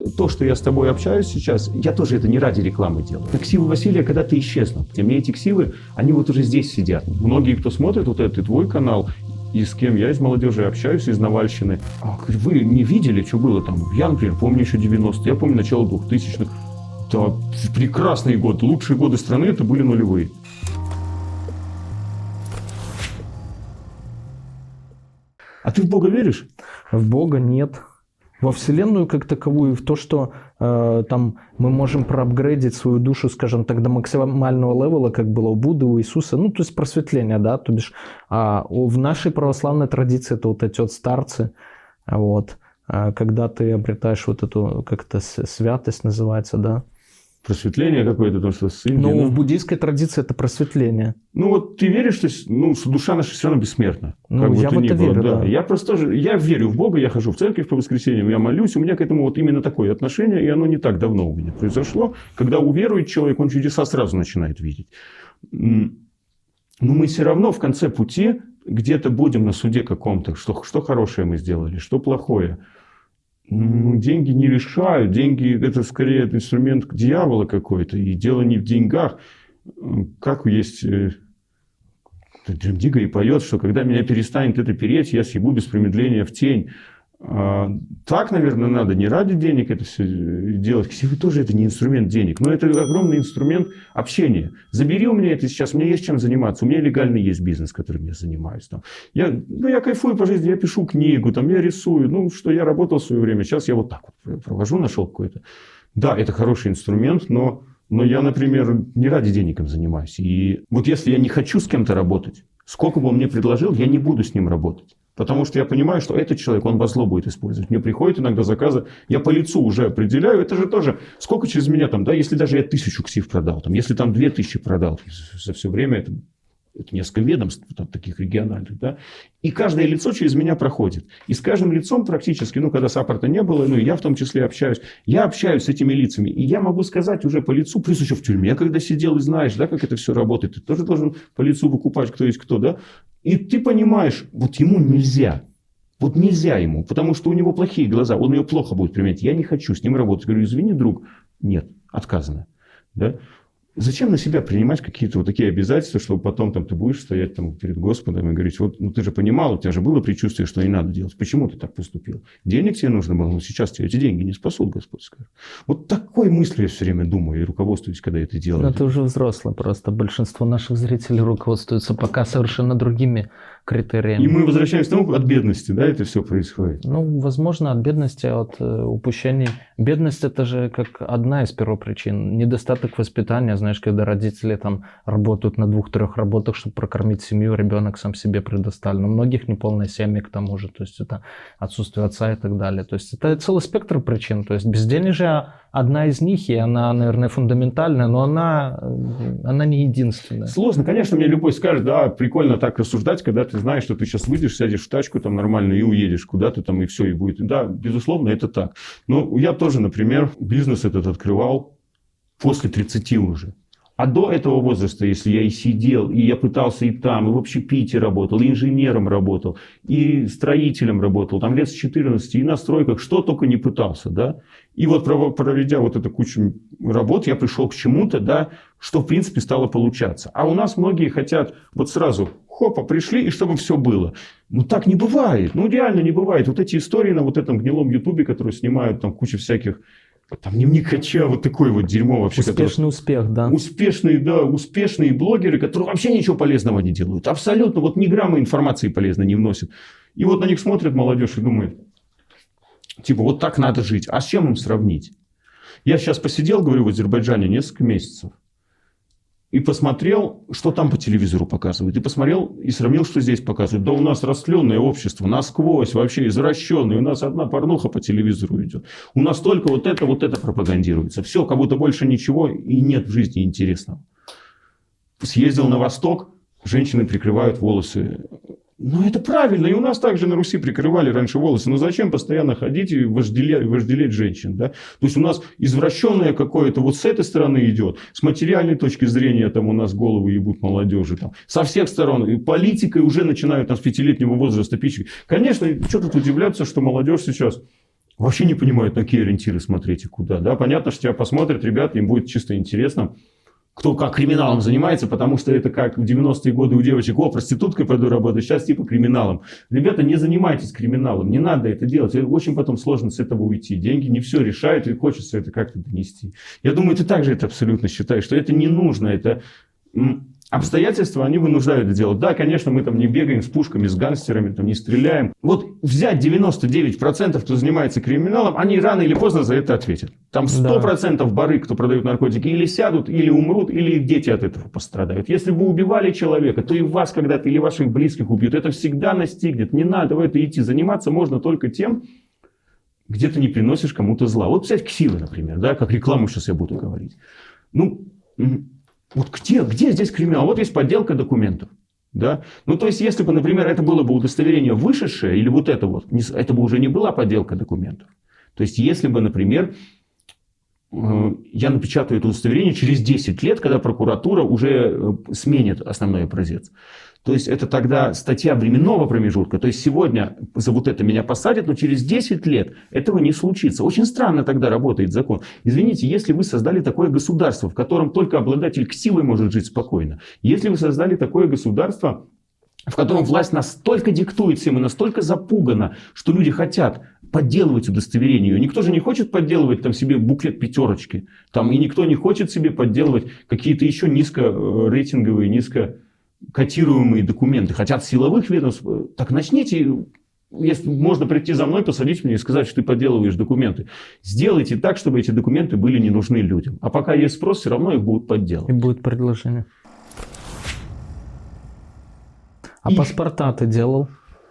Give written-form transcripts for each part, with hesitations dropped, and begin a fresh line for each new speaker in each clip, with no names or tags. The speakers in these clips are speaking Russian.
то, что я с тобой общаюсь сейчас, я тоже это не ради рекламы делаю. Это ксивы Василия когда-то исчезнут. Тем мне эти ксивы, они вот уже здесь сидят. Многие, кто смотрит вот этот твой канал, и с кем я из молодежи общаюсь, из Навальщины, вы не видели, что было там? Я, например, помню еще 90-е, я помню начало 2000-х. Да, прекрасные годы, лучшие годы страны это были нулевые. А ты в Бога веришь?
В Бога нет. Во Вселенную как таковую, в то, что там мы можем проапгрейдить свою душу, скажем так, до максимального левела, как было у Будды, у Иисуса, ну, то есть просветление, да, то бишь в нашей православной традиции это вот эти вот старцы, вот, когда ты обретаешь вот эту, как-то святость называется, да.
Просветление какое-то, то, что сын.
Ну, в буддийской традиции это просветление.
Ну, вот ты веришь, что душа наша все равно бессмертна?
Ну, я в это верю, да.
Я просто тоже, я верю в Бога, я хожу в церковь по воскресеньям, я молюсь, у меня к этому вот именно такое отношение, и оно не так давно у меня произошло, когда уверует человек, он чудеса сразу начинает видеть. Но мы все равно в конце пути где-то будем на суде каком-то, что хорошее мы сделали, что плохое. Деньги не решают, деньги это скорее инструмент дьявола какой-то, и дело не в деньгах. Как есть Джим Дига и поет, что когда меня перестанет это переть, я съебу без промедления в тень. Так, наверное, надо не ради денег это все делать. Ксивы тоже это не инструмент денег, но это огромный инструмент общения. Забери у меня это сейчас, у меня есть чем заниматься, у меня легальный есть бизнес, которым я занимаюсь. Там. Я кайфую по жизни, я пишу книгу, там, я рисую, что я работал в свое время, сейчас я вот так вот провожу, нашел какой-то. Да, это хороший инструмент, но я, например, не ради денег им занимаюсь. И вот если я не хочу с кем-то работать, сколько бы он мне предложил, я не буду с ним работать. Потому что я понимаю, что этот человек, он во зло будет использовать. Мне приходят иногда заказы, я по лицу уже определяю. Это же тоже, сколько через меня там, да, если даже я 1000 ксив продал, там, если там 2000 продал за все время, это несколько ведомств там, таких региональных, да, и каждое лицо через меня проходит. И с каждым лицом практически, когда саппорта не было, и я в том числе общаюсь, я общаюсь с этими лицами, и я могу сказать уже по лицу, плюс еще в тюрьме, когда сидел и знаешь, да, как это все работает, ты тоже должен по лицу выкупать, кто есть кто, да, и ты понимаешь, вот ему нельзя. Вот нельзя ему, потому что у него плохие глаза, он ее плохо будет применять. Я не хочу с ним работать. Говорю, извини, друг. Нет, отказано. Да? Зачем на себя принимать какие-то вот такие обязательства, чтобы потом там, ты будешь стоять там, перед Господом и говорить, вот ты же понимал, у тебя же было предчувствие, что не надо делать. Почему ты так поступил? Денег тебе нужно было, но сейчас тебе эти деньги не спасут, Господь скажет. Вот такой мыслью я все время думаю и руководствуюсь, когда это делаю.
Но ты уже взрослый просто. Большинство наших зрителей руководствуются пока совершенно другими критериями.
И мы возвращаемся к тому, от бедности, да, это все происходит.
Ну, возможно, от бедности, от упущений. Бедность – это же как одна из первопричин. Недостаток воспитания, знаешь, когда родители там работают на 2-3 работах, чтобы прокормить семью, ребенок сам себе предоставлен. У многих неполная семья к тому же, то есть это отсутствие отца и так далее. То есть это целый спектр причин. То есть безденежье одна из них, и она, наверное, фундаментальная, но она не единственная.
Сложно, конечно, мне любой скажет, да, прикольно так рассуждать, когда ты знаешь, что ты сейчас выйдешь, сядешь в тачку там нормально и уедешь куда-то там, и все, и будет. Да, безусловно, это так. Но я тоже, например, бизнес этот открывал после 30 уже. А до этого возраста, если я и сидел, и я пытался и там, и в общепите работал, и инженером работал, и строителем работал, там лет с 14, и на стройках, что только не пытался, да. И вот проведя вот эту кучу работ, я пришел к чему-то, да, что в принципе стало получаться. А у нас многие хотят вот сразу, хопа, пришли, и чтобы все было. Ну так не бывает, ну реально не бывает. Вот эти истории на вот этом гнилом ютубе, которые снимают там кучу всяких, там дневник Хача, вот такое вот дерьмо вообще.
Успешный успех, да.
Успешные блогеры, которые вообще ничего полезного не делают. Абсолютно, вот ни грамма информации полезной не вносят. И вот на них смотрит молодежь и думает, типа, вот так надо жить. А с чем им сравнить? Я сейчас посидел, говорю, в Азербайджане несколько месяцев. И посмотрел, что там по телевизору показывают. И посмотрел, и сравнил, что здесь показывают. Да у нас растленное общество, насквозь вообще извращенное. У нас одна порнуха по телевизору идет. У нас только вот это пропагандируется. Все, как будто больше ничего и нет в жизни интересного. Съездил на Восток, женщины прикрывают волосы. Ну, это правильно. И у нас также на Руси прикрывали раньше волосы. Но зачем постоянно ходить и вожделеть женщин? Да? То есть, у нас извращенное какое-то вот с этой стороны идет. С материальной точки зрения там у нас головы ебут молодежи. Там. Со всех сторон. И политикой уже начинают там, с 5-летнего возраста пичкать. Конечно, что тут удивляться, что молодежь сейчас вообще не понимают, на какие ориентиры смотреть и куда. Да? Понятно, что тебя посмотрят ребята, им будет чисто интересно, кто как криминалом занимается, потому что это как в 90-е годы у девочек: о, проституткой пойду работать, сейчас типа криминалом. Ребята, не занимайтесь криминалом, не надо это делать. Очень потом сложно с этого уйти. Деньги не все решают, и хочется это как-то донести. Я думаю, ты также это абсолютно считаешь, что это не нужно, это... Обстоятельства, они вынуждают это делать. Да, конечно, мы там не бегаем с пушками, с гангстерами, там не стреляем. Вот взять 99%, кто занимается криминалом, они рано или поздно за это ответят. Там 100% барыг, кто продают наркотики, или сядут, или умрут, или их дети от этого пострадают. Если вы убивали человека, то и вас когда-то или ваших близких убьют. Это всегда настигнет. Не надо в это идти. Заниматься можно только тем, где ты не приносишь кому-то зла. Вот взять ксивы, например, да, как рекламу сейчас я буду говорить. Ну... Вот где здесь криминал? Вот есть подделка документов. Да? Ну, то есть, если бы, например, это было бы удостоверение вышедшее, или вот это вот, это бы уже не была подделка документов. То есть, если бы, например, я напечатаю это удостоверение через 10 лет, когда прокуратура уже сменит основной образец. То есть, это тогда статья временного промежутка. То есть, сегодня за вот это меня посадят, но через 10 лет этого не случится. Очень странно тогда работает закон. Извините, если вы создали такое государство, в котором только обладатель ксивы может жить спокойно. Если вы создали такое государство, в котором власть настолько диктует всем и настолько запугана, что люди хотят подделывать удостоверение. Никто же не хочет подделывать там себе буклет пятерочки. Там, и никто не хочет себе подделывать какие-то еще низкорейтинговые, низкокотируемые документы. Хотят силовых ведомств. Так начните, если можно прийти за мной, посадить меня и сказать, что ты подделываешь документы. Сделайте так, чтобы эти документы были не нужны людям. А пока есть спрос, все равно их будут подделывать.
И будет предложение. А паспорта ты делал?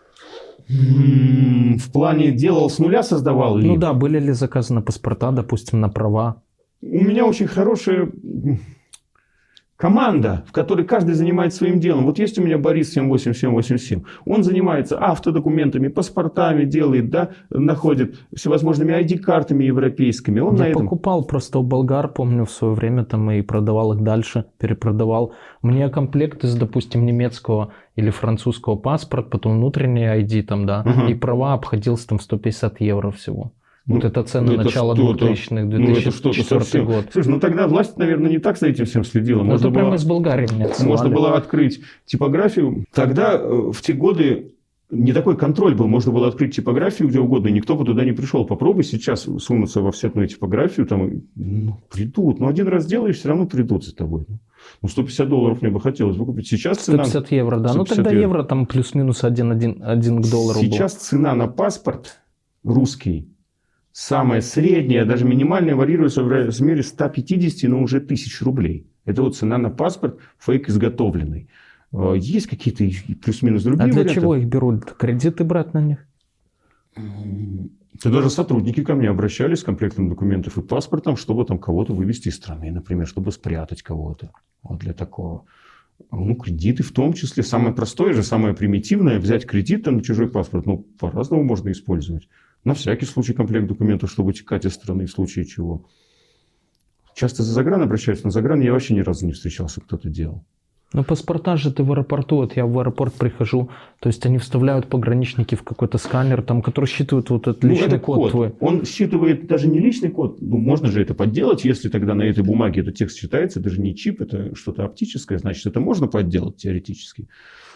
В плане делал с нуля, создавал ли?
Ну да, были ли заказаны паспорта, допустим, на права?
У меня очень хорошая команда, в которой каждый занимается своим делом. Вот есть у меня Борис 78787. Он занимается автодокументами, паспортами делает, да, находит всевозможными ID-картами европейскими. Он
Я покупал просто у болгар, помню, в свое время там и продавал их дальше, перепродавал. Мне комплект из, допустим, немецкого или французского паспорта, потом внутренний ID там, да, и права обходился там 150 евро всего. Вот это цены начала 2000-х, 2004 год.
Слушай, ну тогда власть, наверное, не так за этим всем следила.
Можно прямо из Болгарии мне отсылали.
Можно было открыть типографию. Тогда, в те годы, не такой контроль был. Можно было открыть типографию где угодно, и никто бы туда не пришел. Попробуй сейчас сунуться во всякую типографию, там, придут. Но один раз делаешь, все равно придут за тобой. Ну, $150 мне бы хотелось выкупить. Сейчас цена...
150 евро, да. Ну, тогда евро там плюс-минус 1 к доллару
Сейчас был. Цена на паспорт русский, самая средняя, даже минимальная, варьируется в размере 150, но уже 1000 рублей. Это вот цена на паспорт фейк изготовленный. Есть какие-то плюс-минус другие варианты?
А для чего их берут? Кредиты брать на них?
Это даже сотрудники ко мне обращались с комплектом документов и паспортом, чтобы там кого-то вывести из страны, например, чтобы спрятать кого-то. Вот для такого. Ну, кредиты в том числе. Самое простое же, самое примитивное, взять кредит на чужой паспорт. Ну, по-разному можно использовать. На всякий случай комплект документов, чтобы утекать из страны в случае чего. Часто за загран обращаются, но загран я вообще ни разу не встречался, кто-то делал.
Ну, паспорта же ты в аэропорту, вот я в аэропорт прихожу, то есть они вставляют пограничники в какой-то сканер, там, который считывает вот этот личный код твой.
Он считывает даже не личный код, ну, можно же это подделать, если тогда на этой бумаге этот текст читается, это же не чип, это что-то оптическое, значит, это можно подделать теоретически.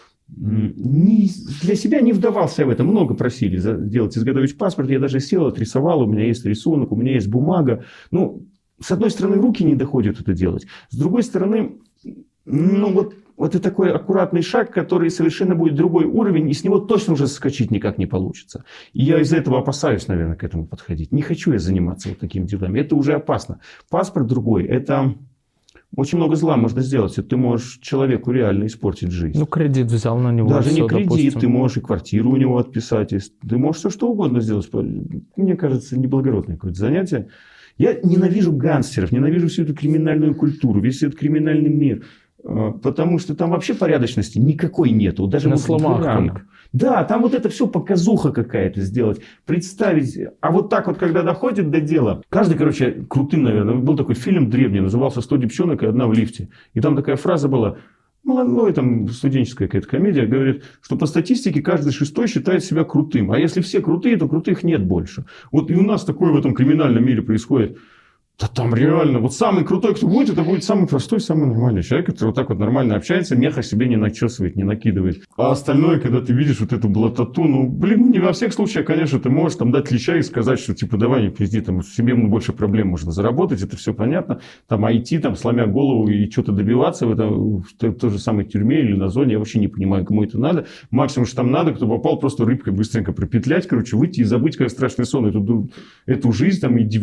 Для себя не вдавался в это. Много просили сделать, изготовить паспорт. Я даже сел, отрисовал. У меня есть рисунок, у меня есть бумага. Ну, с одной стороны, руки не доходят это делать. С другой стороны, ну, вот это такой аккуратный шаг, который совершенно будет другой уровень, и с него точно уже соскочить никак не получится. И я из-за этого опасаюсь, наверное, к этому подходить. Не хочу я заниматься вот такими делами. Это уже опасно. Паспорт другой. Это... Очень много зла можно сделать. Ты можешь человеку реально испортить жизнь.
Ну, кредит взял на него.
Даже
все,
не кредит,
допустим. Ты
можешь и квартиру у него отписать. Ты можешь все что угодно сделать. Мне кажется, неблагородное какое-то занятие. Я ненавижу гангстеров, ненавижу всю эту криминальную культуру, весь этот криминальный мир. Потому что там вообще порядочности никакой нету. Даже
на словах только.
Да, там вот это все показуха какая-то сделать. Представить. А вот так вот, когда доходит до дела. Каждый, короче, крутым, наверное. Был такой фильм древний, назывался «100 девчонок и одна в лифте». И там такая фраза была: молодой, там, студенческая какая-то комедия, говорит, что по статистике каждый шестой считает себя крутым. А если все крутые, то крутых нет больше. Вот и у нас такое в этом криминальном мире происходит. Да там реально, вот самый крутой, кто будет, это будет самый простой, самый нормальный человек, который вот так вот нормально общается, меха себе не начесывает, не накидывает. А остальное, когда ты видишь вот эту блатоту, ну, блин, не во всех случаях, конечно, ты можешь там дать леща и сказать, что типа давай не пизди, там себе больше проблем можно заработать, это все понятно. Там идти, там, сломя голову и что-то добиваться в той же самой тюрьме или на зоне, я вообще не понимаю, кому это надо. Максимум, что там надо, кто попал, просто рыбкой быстренько пропетлять, короче, выйти и забыть, как страшный сон, эту жизнь, там, и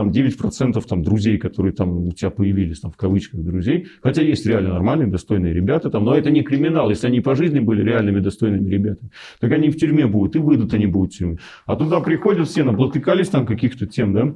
99% там друзей, которые там у тебя появились, там в кавычках друзей. Хотя есть реально нормальные, достойные ребята там, но это не криминал. Если они по жизни были реальными, достойными ребятами, так они в тюрьме будут, и выйдут они будут в тюрьме. А туда приходят все, наблатыкались там каких-то тем, да,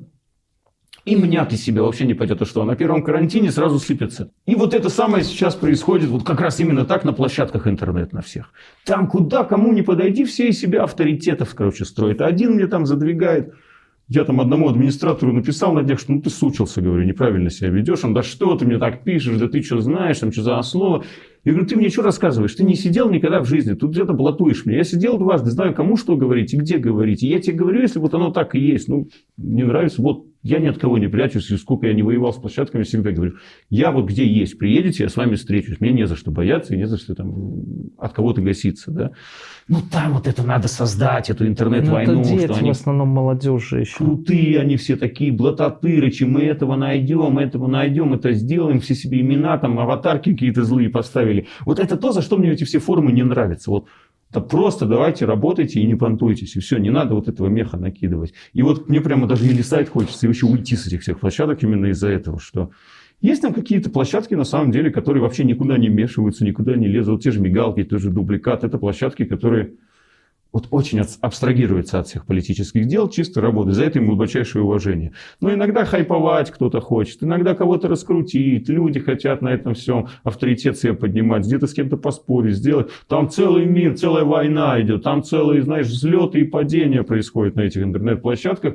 и мнят из себя вообще не пойдет, а что на первом карантине сразу сыпятся. И вот это самое сейчас происходит вот как раз именно так на площадках интернет на всех. Там куда, кому не подойди, все из себя авторитетов, короче, строят. А один мне там задвигает. Я там одному администратору написал на днях, что ну ты сучился, говорю, неправильно себя ведешь. Он, да что ты мне так пишешь, да ты что знаешь, там что за основа. Я говорю, ты мне что рассказываешь? Ты не сидел никогда в жизни, тут где-то блатуешь меня. Я сидел дважды, знаю, кому что говорить и где говорить. И я тебе говорю, если вот оно так и есть, ну, не нравится, вот я ни от кого не прячусь, и сколько я не воевал с площадками, всегда говорю, я вот где есть, приедете, я с вами встречусь. Мне не за что бояться и не за что там от кого-то гаситься, да. Ну, там вот это надо создать, эту интернет-войну.
Это дети,
что они
в основном молодежь еще.
Крутые они все такие, блатотырычи, мы этого найдем, это сделаем, все себе имена, там, аватарки какие-то злые поставили. Вот это то, за что мне эти все форумы не нравятся. Вот да просто давайте работайте и не понтуйтесь, и все, не надо вот этого меха накидывать. И вот мне прямо даже или сайт хочется, и вообще уйти с этих всех площадок именно из-за этого, что есть там какие-то площадки, на самом деле, которые вообще никуда не вмешиваются, никуда не лезут. Вот те же мигалки, те же дубликат, это площадки, которые вот очень абстрагируются от всех политических дел, чисто работают. За это им глубочайшее уважение. Но иногда хайповать кто-то хочет, иногда кого-то раскрутить. Люди хотят на этом всем авторитет себе поднимать, где-то с кем-то поспорить, сделать. Там целый мир, целая война идет, там целые, знаешь, взлеты и падения происходят на этих интернет-площадках.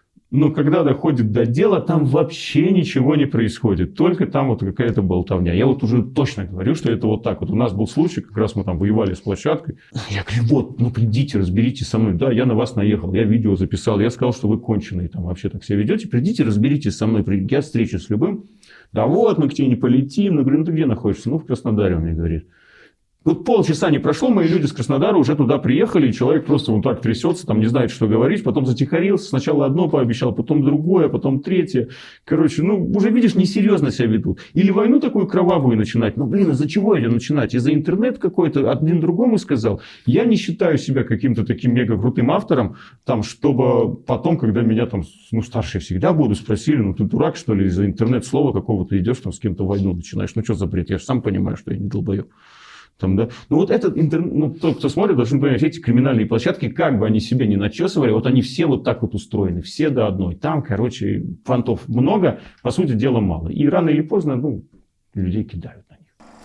Но когда доходит до дела, там вообще ничего не происходит. Только там вот какая-то болтовня. Я вот уже точно говорю, что это вот так. Вот у нас был случай, как раз мы там воевали с площадкой. Я говорю, вот, ну придите, разберитесь со мной. Да, я на вас наехал, я видео записал. Я сказал, что вы конченые там вообще так себя ведете. Придите, разберитесь со мной. Я встречусь с любым. Да вот, мы к тебе не полетим. Я говорю, ну ты где находишься? Ну в Краснодаре, он мне говорит. Вот полчаса не прошло, мои люди с Краснодара уже туда приехали, и человек просто вот так трясется, там не знает, что говорить, потом затихарился, сначала одно пообещал, потом другое, потом третье. Короче, ну, уже видишь, несерьезно себя ведут. Или войну такую кровавую начинать. Ну, блин, из-за чего ее начинать? Из-за интернет какой-то, один другому сказал. Я не считаю себя каким-то таким мега крутым автором, там, чтобы потом, когда меня там, ну, старшие всегда будут, спросили, ну, ты дурак, что ли, из-за интернет-слова какого-то идешь, там, с кем-то войну начинаешь. Ну, что за бред? Я же сам понимаю, что я не долбоеб. Там, да? Ну, вот этот интернет, ну, тот, кто смотрит, должен понимать, эти криминальные площадки, как бы они себя не начесывали, вот они все вот так вот устроены, все до одной. Там, короче, фронтов много, по сути дела мало. И рано или поздно, ну, людей кидают на них.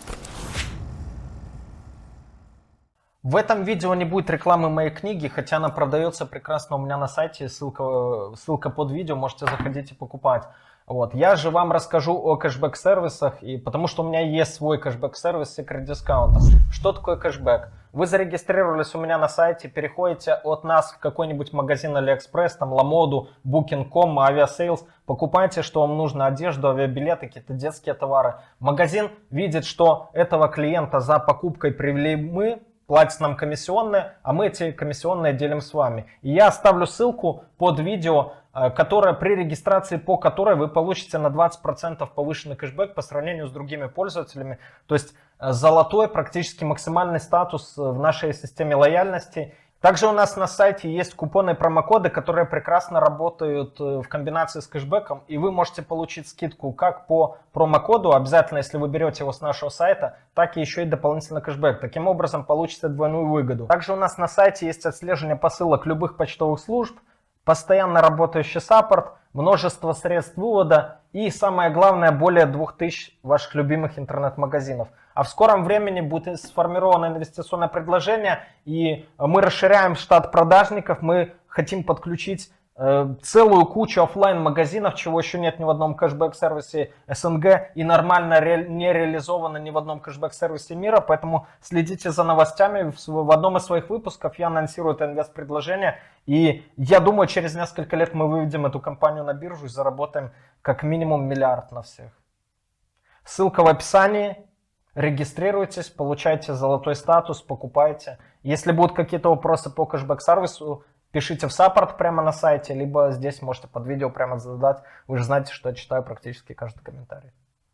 В этом видео не будет рекламы моей книги, хотя она продается прекрасно у меня на сайте, ссылка под видео, можете заходить и покупать. Вот. Я же вам расскажу о кэшбэк-сервисах, потому что у меня есть свой кэшбэк-сервис Secret Discount. Что такое кэшбэк? Вы зарегистрировались у меня на сайте, переходите от нас в какой-нибудь магазин AliExpress, там Ламоду, Booking.com, Aviasales, покупайте, что вам нужно, одежду, авиабилеты, какие-то детские товары. Магазин видит, что этого клиента за покупкой привели мы, платят нам комиссионные, а мы эти комиссионные делим с вами. И я оставлю ссылку под видео, которая при регистрации, по которой вы получите на 20% повышенный кэшбэк по сравнению с другими пользователями. То есть золотой, практически максимальный статус в нашей системе лояльности. Также у нас на сайте есть купоны и промокоды, которые прекрасно работают в комбинации с кэшбэком. И вы можете получить скидку как по промокоду, обязательно если вы берете его с нашего сайта, так и еще и дополнительно кэшбэк. Таким образом получите двойную выгоду. Также у нас на сайте есть отслеживание посылок любых почтовых служб, постоянно работающий саппорт, множество средств вывода и, самое главное, более 2000 ваших любимых интернет-магазинов. А в скором времени будет сформировано инвестиционное предложение, и мы расширяем штат продажников, мы хотим подключить целую кучу офлайн-магазинов, чего еще нет ни в одном кэшбэк-сервисе СНГ и нормально не реализовано ни в одном кэшбэк-сервисе мира, поэтому следите за новостями. В одном из своих выпусков я анонсирую это инвест-предложение, и я думаю, через несколько лет мы выведем эту компанию на биржу и заработаем как минимум $1 миллиард на всех. Ссылка в описании. Регистрируйтесь, получайте золотой статус, покупайте. Если будут какие-то вопросы по кэшбэк-сервису, пишите в саппорт прямо на сайте, либо здесь можете под видео прямо задать. Вы же знаете, что я читаю практически каждый комментарий.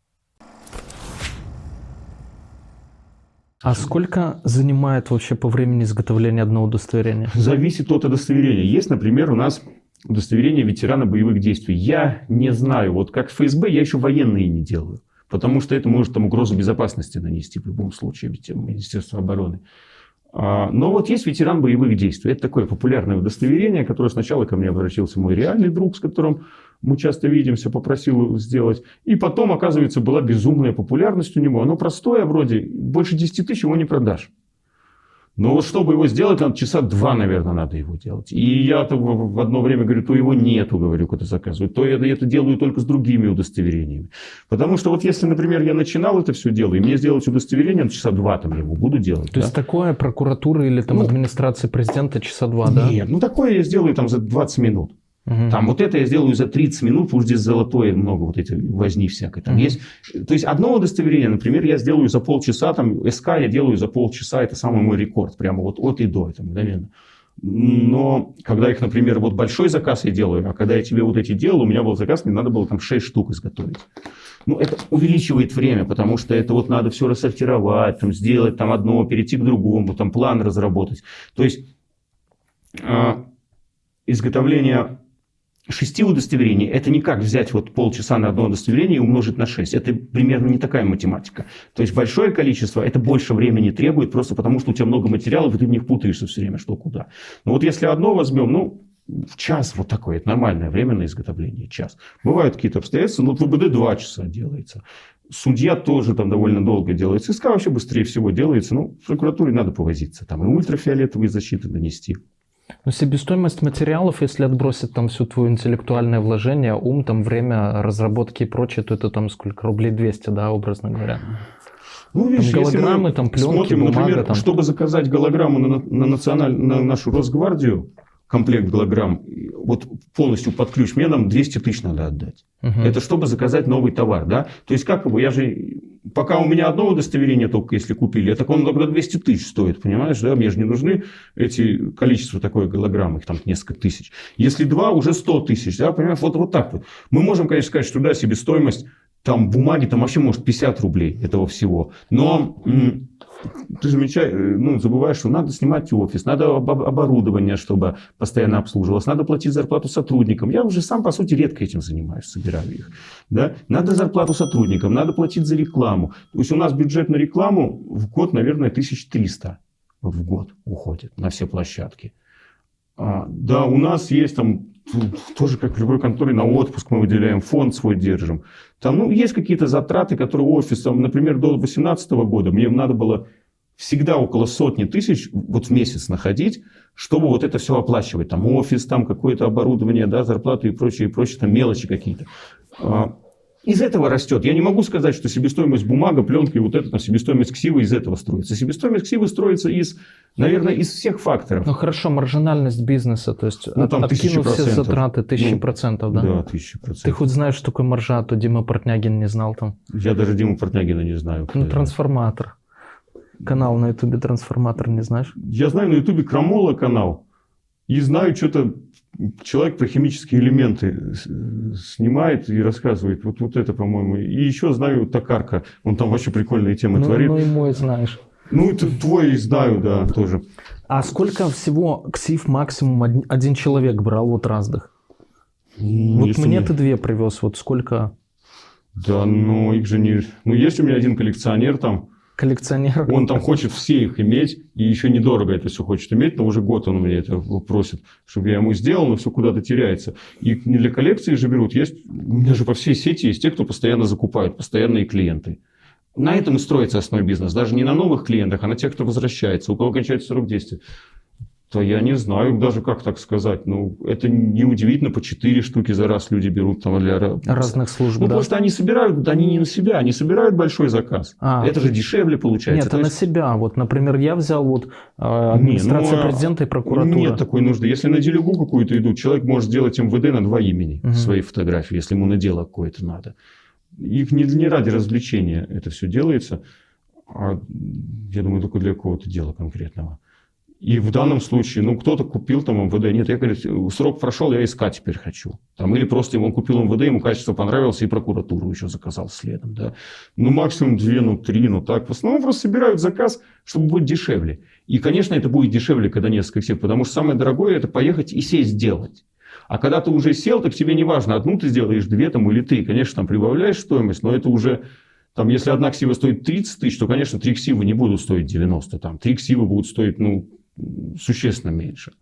А сколько занимает вообще по времени изготовления одного удостоверения?
Зависит от удостоверения. Есть, например, у нас удостоверение ветерана боевых действий. Я не знаю, вот как ФСБ, я еще военные не делаю. Потому что это может там угрозу безопасности нанести в любом случае, ведь Министерство обороны. Но вот есть ветеран боевых действий. Это такое популярное удостоверение, которое сначала ко мне обратился мой реальный друг, с которым мы часто видимся, попросил сделать. И потом, оказывается, была безумная популярность у него. Оно простое вроде, больше 10 тысяч его не продашь. Но вот чтобы его сделать, надо часа 2, наверное, надо его делать. И я в одно время говорю, то его нету, говорю, когда заказывают. То я это делаю только с другими удостоверениями. Потому что вот если, например, я начинал это все дело, и мне сделать удостоверение, часа 2 там я его буду делать.
То есть такое прокуратура или там администрация президента часа 2, да?
Нет, такое я сделаю там за 20 минут. Там вот это я сделаю за 30 минут, потому что здесь золотое много, вот эти возни всякой. Там есть, то есть одно удостоверение, например, я сделаю за полчаса, там СК я делаю за полчаса, это самый мой рекорд, прямо вот от и до, это мгновенно. Но когда их, например, вот большой заказ я делаю, а когда я тебе вот эти делал, у меня был заказ, мне надо было там 6 штук изготовить. Это увеличивает время, потому что это вот надо все рассортировать, там, сделать там одно, перейти к другому, там план разработать. То есть изготовление 6 удостоверений, это не как взять вот полчаса на одно удостоверение и умножить на 6. Это примерно не такая математика. То есть большое количество, это больше времени требует, просто потому что у тебя много материалов, и ты в них путаешься все время, что куда. Но вот если одно возьмем, в час вот такое, это нормальное время на изготовление, час. Бывают какие-то обстоятельства, в ВБД 2 часа делается. Судья тоже там довольно долго делается. СК вообще быстрее всего делается. В прокуратуре надо повозиться. Там и ультрафиолетовые защиты донести.
Себестоимость материалов, если отбросить там все твое интеллектуальное вложение, ум, там время разработки и прочее, то это там сколько? Рублей 200, да, образно говоря.
Видишь,
там голограммы, там пленки,
смотрим,
бумага,
например,
там...
чтобы заказать голограмму на нашу Росгвардию, комплект голограмм, вот полностью под ключ, мне нам 200 тысяч надо отдать. Это чтобы заказать новый товар, да? То есть как я же, пока у меня одно удостоверение только если купили, так он тогда 200 тысяч стоит, понимаешь, да? Мне же не нужны эти количество такое голограмм, их там несколько тысяч. Если 2, уже 100 тысяч, да, понимаешь, вот так вот. Мы можем, конечно, сказать, что да, себестоимость там бумаги, там вообще может 50 рублей этого всего, но... Ты забываешь, что надо снимать офис, надо оборудование, чтобы постоянно обслуживалось, надо платить зарплату сотрудникам. Я уже сам, по сути, редко этим занимаюсь, собираю их. Да? Надо зарплату сотрудникам, надо платить за рекламу. То есть у нас бюджет на рекламу в год, наверное, 1300 в год уходит на все площадки. Да, у нас есть там тоже, как в любой конторе, на отпуск мы выделяем, фонд свой держим. Там, есть какие-то затраты, которые офисом, например, до 2018 года мне надо было всегда около 100 тысяч вот в месяц находить, чтобы вот это все оплачивать. Там офис, там какое-то оборудование, да, зарплаты и прочее, там мелочи какие-то. Из этого растет. Я не могу сказать, что себестоимость бумага, пленка и вот это, себестоимость ксивы из этого строится. Себестоимость ксивы строится наверное, из всех факторов.
Хорошо, маржинальность бизнеса, то есть откинув все затраты 1000%, да?
Да, 1000%.
Ты хоть знаешь, что такое маржа, а то Дима Портнягин не знал там.
Я даже Диму Портнягина не знаю.
Трансформатор. Канал на ютубе Трансформатор, не знаешь?
Я знаю на ютубе Крамола канал. И знаю, что-то человек про химические элементы снимает и рассказывает. Вот это, по-моему. И еще знаю Токарка. Он там вообще прикольные темы творит.
И мой знаешь.
Это твой знаю, да, тоже.
А сколько всего ксив максимум один человек брал вот разных? Вот мне ты 2 привез, вот сколько?
Да, их же не... есть у меня один коллекционер там.
Коллекционер.
Он там хочет все их иметь, и еще недорого это все хочет иметь, но уже год он у меня это просит, чтобы я ему сделал, но все куда-то теряется. И не для коллекции же берут, у меня же по всей сети есть те, кто постоянно закупают, постоянные клиенты. На этом и строится основной бизнес, даже не на новых клиентах, а на тех, кто возвращается, у кого кончается срок действия. то я не знаю даже, как так сказать. Ну, это неудивительно, по 4 штуки за раз люди берут там для
разных служб.
Ну,
да.
просто они собирают, они не на себя, они собирают большой заказ. Это же дешевле получается.
Нет, это на себя. Вот, например, я взял вот администрация президента и прокуратура.
Нет такой нужды. Если на делегу какую-то идут, человек может сделать МВД на 2 имени своей фотографии, если ему на дело какое-то надо. Их не ради развлечения это все делается, а, я думаю, только для какого-то дела конкретного. И в данном случае, ну, кто-то купил там МВД. Нет, я говорю, срок прошел, я СК теперь хочу. Там, или просто он купил МВД, ему качество понравилось, и прокуратуру еще заказал следом. Да. Ну, максимум 2, ну, 3, ну, так. В основном просто собирают заказ, чтобы быть дешевле. И, конечно, это будет дешевле, когда несколько сел, потому что самое дорогое – это поехать и сесть делать. А когда ты уже сел, так тебе не важно, одну ты сделаешь, 2 там, или 3. Конечно, там прибавляешь стоимость, но это уже... Там, если одна ксива стоит 30 тысяч, то, конечно, 3 ксивы не будут стоить 90. Там, 3 ксивы будут стоить, ну, существенно меньше.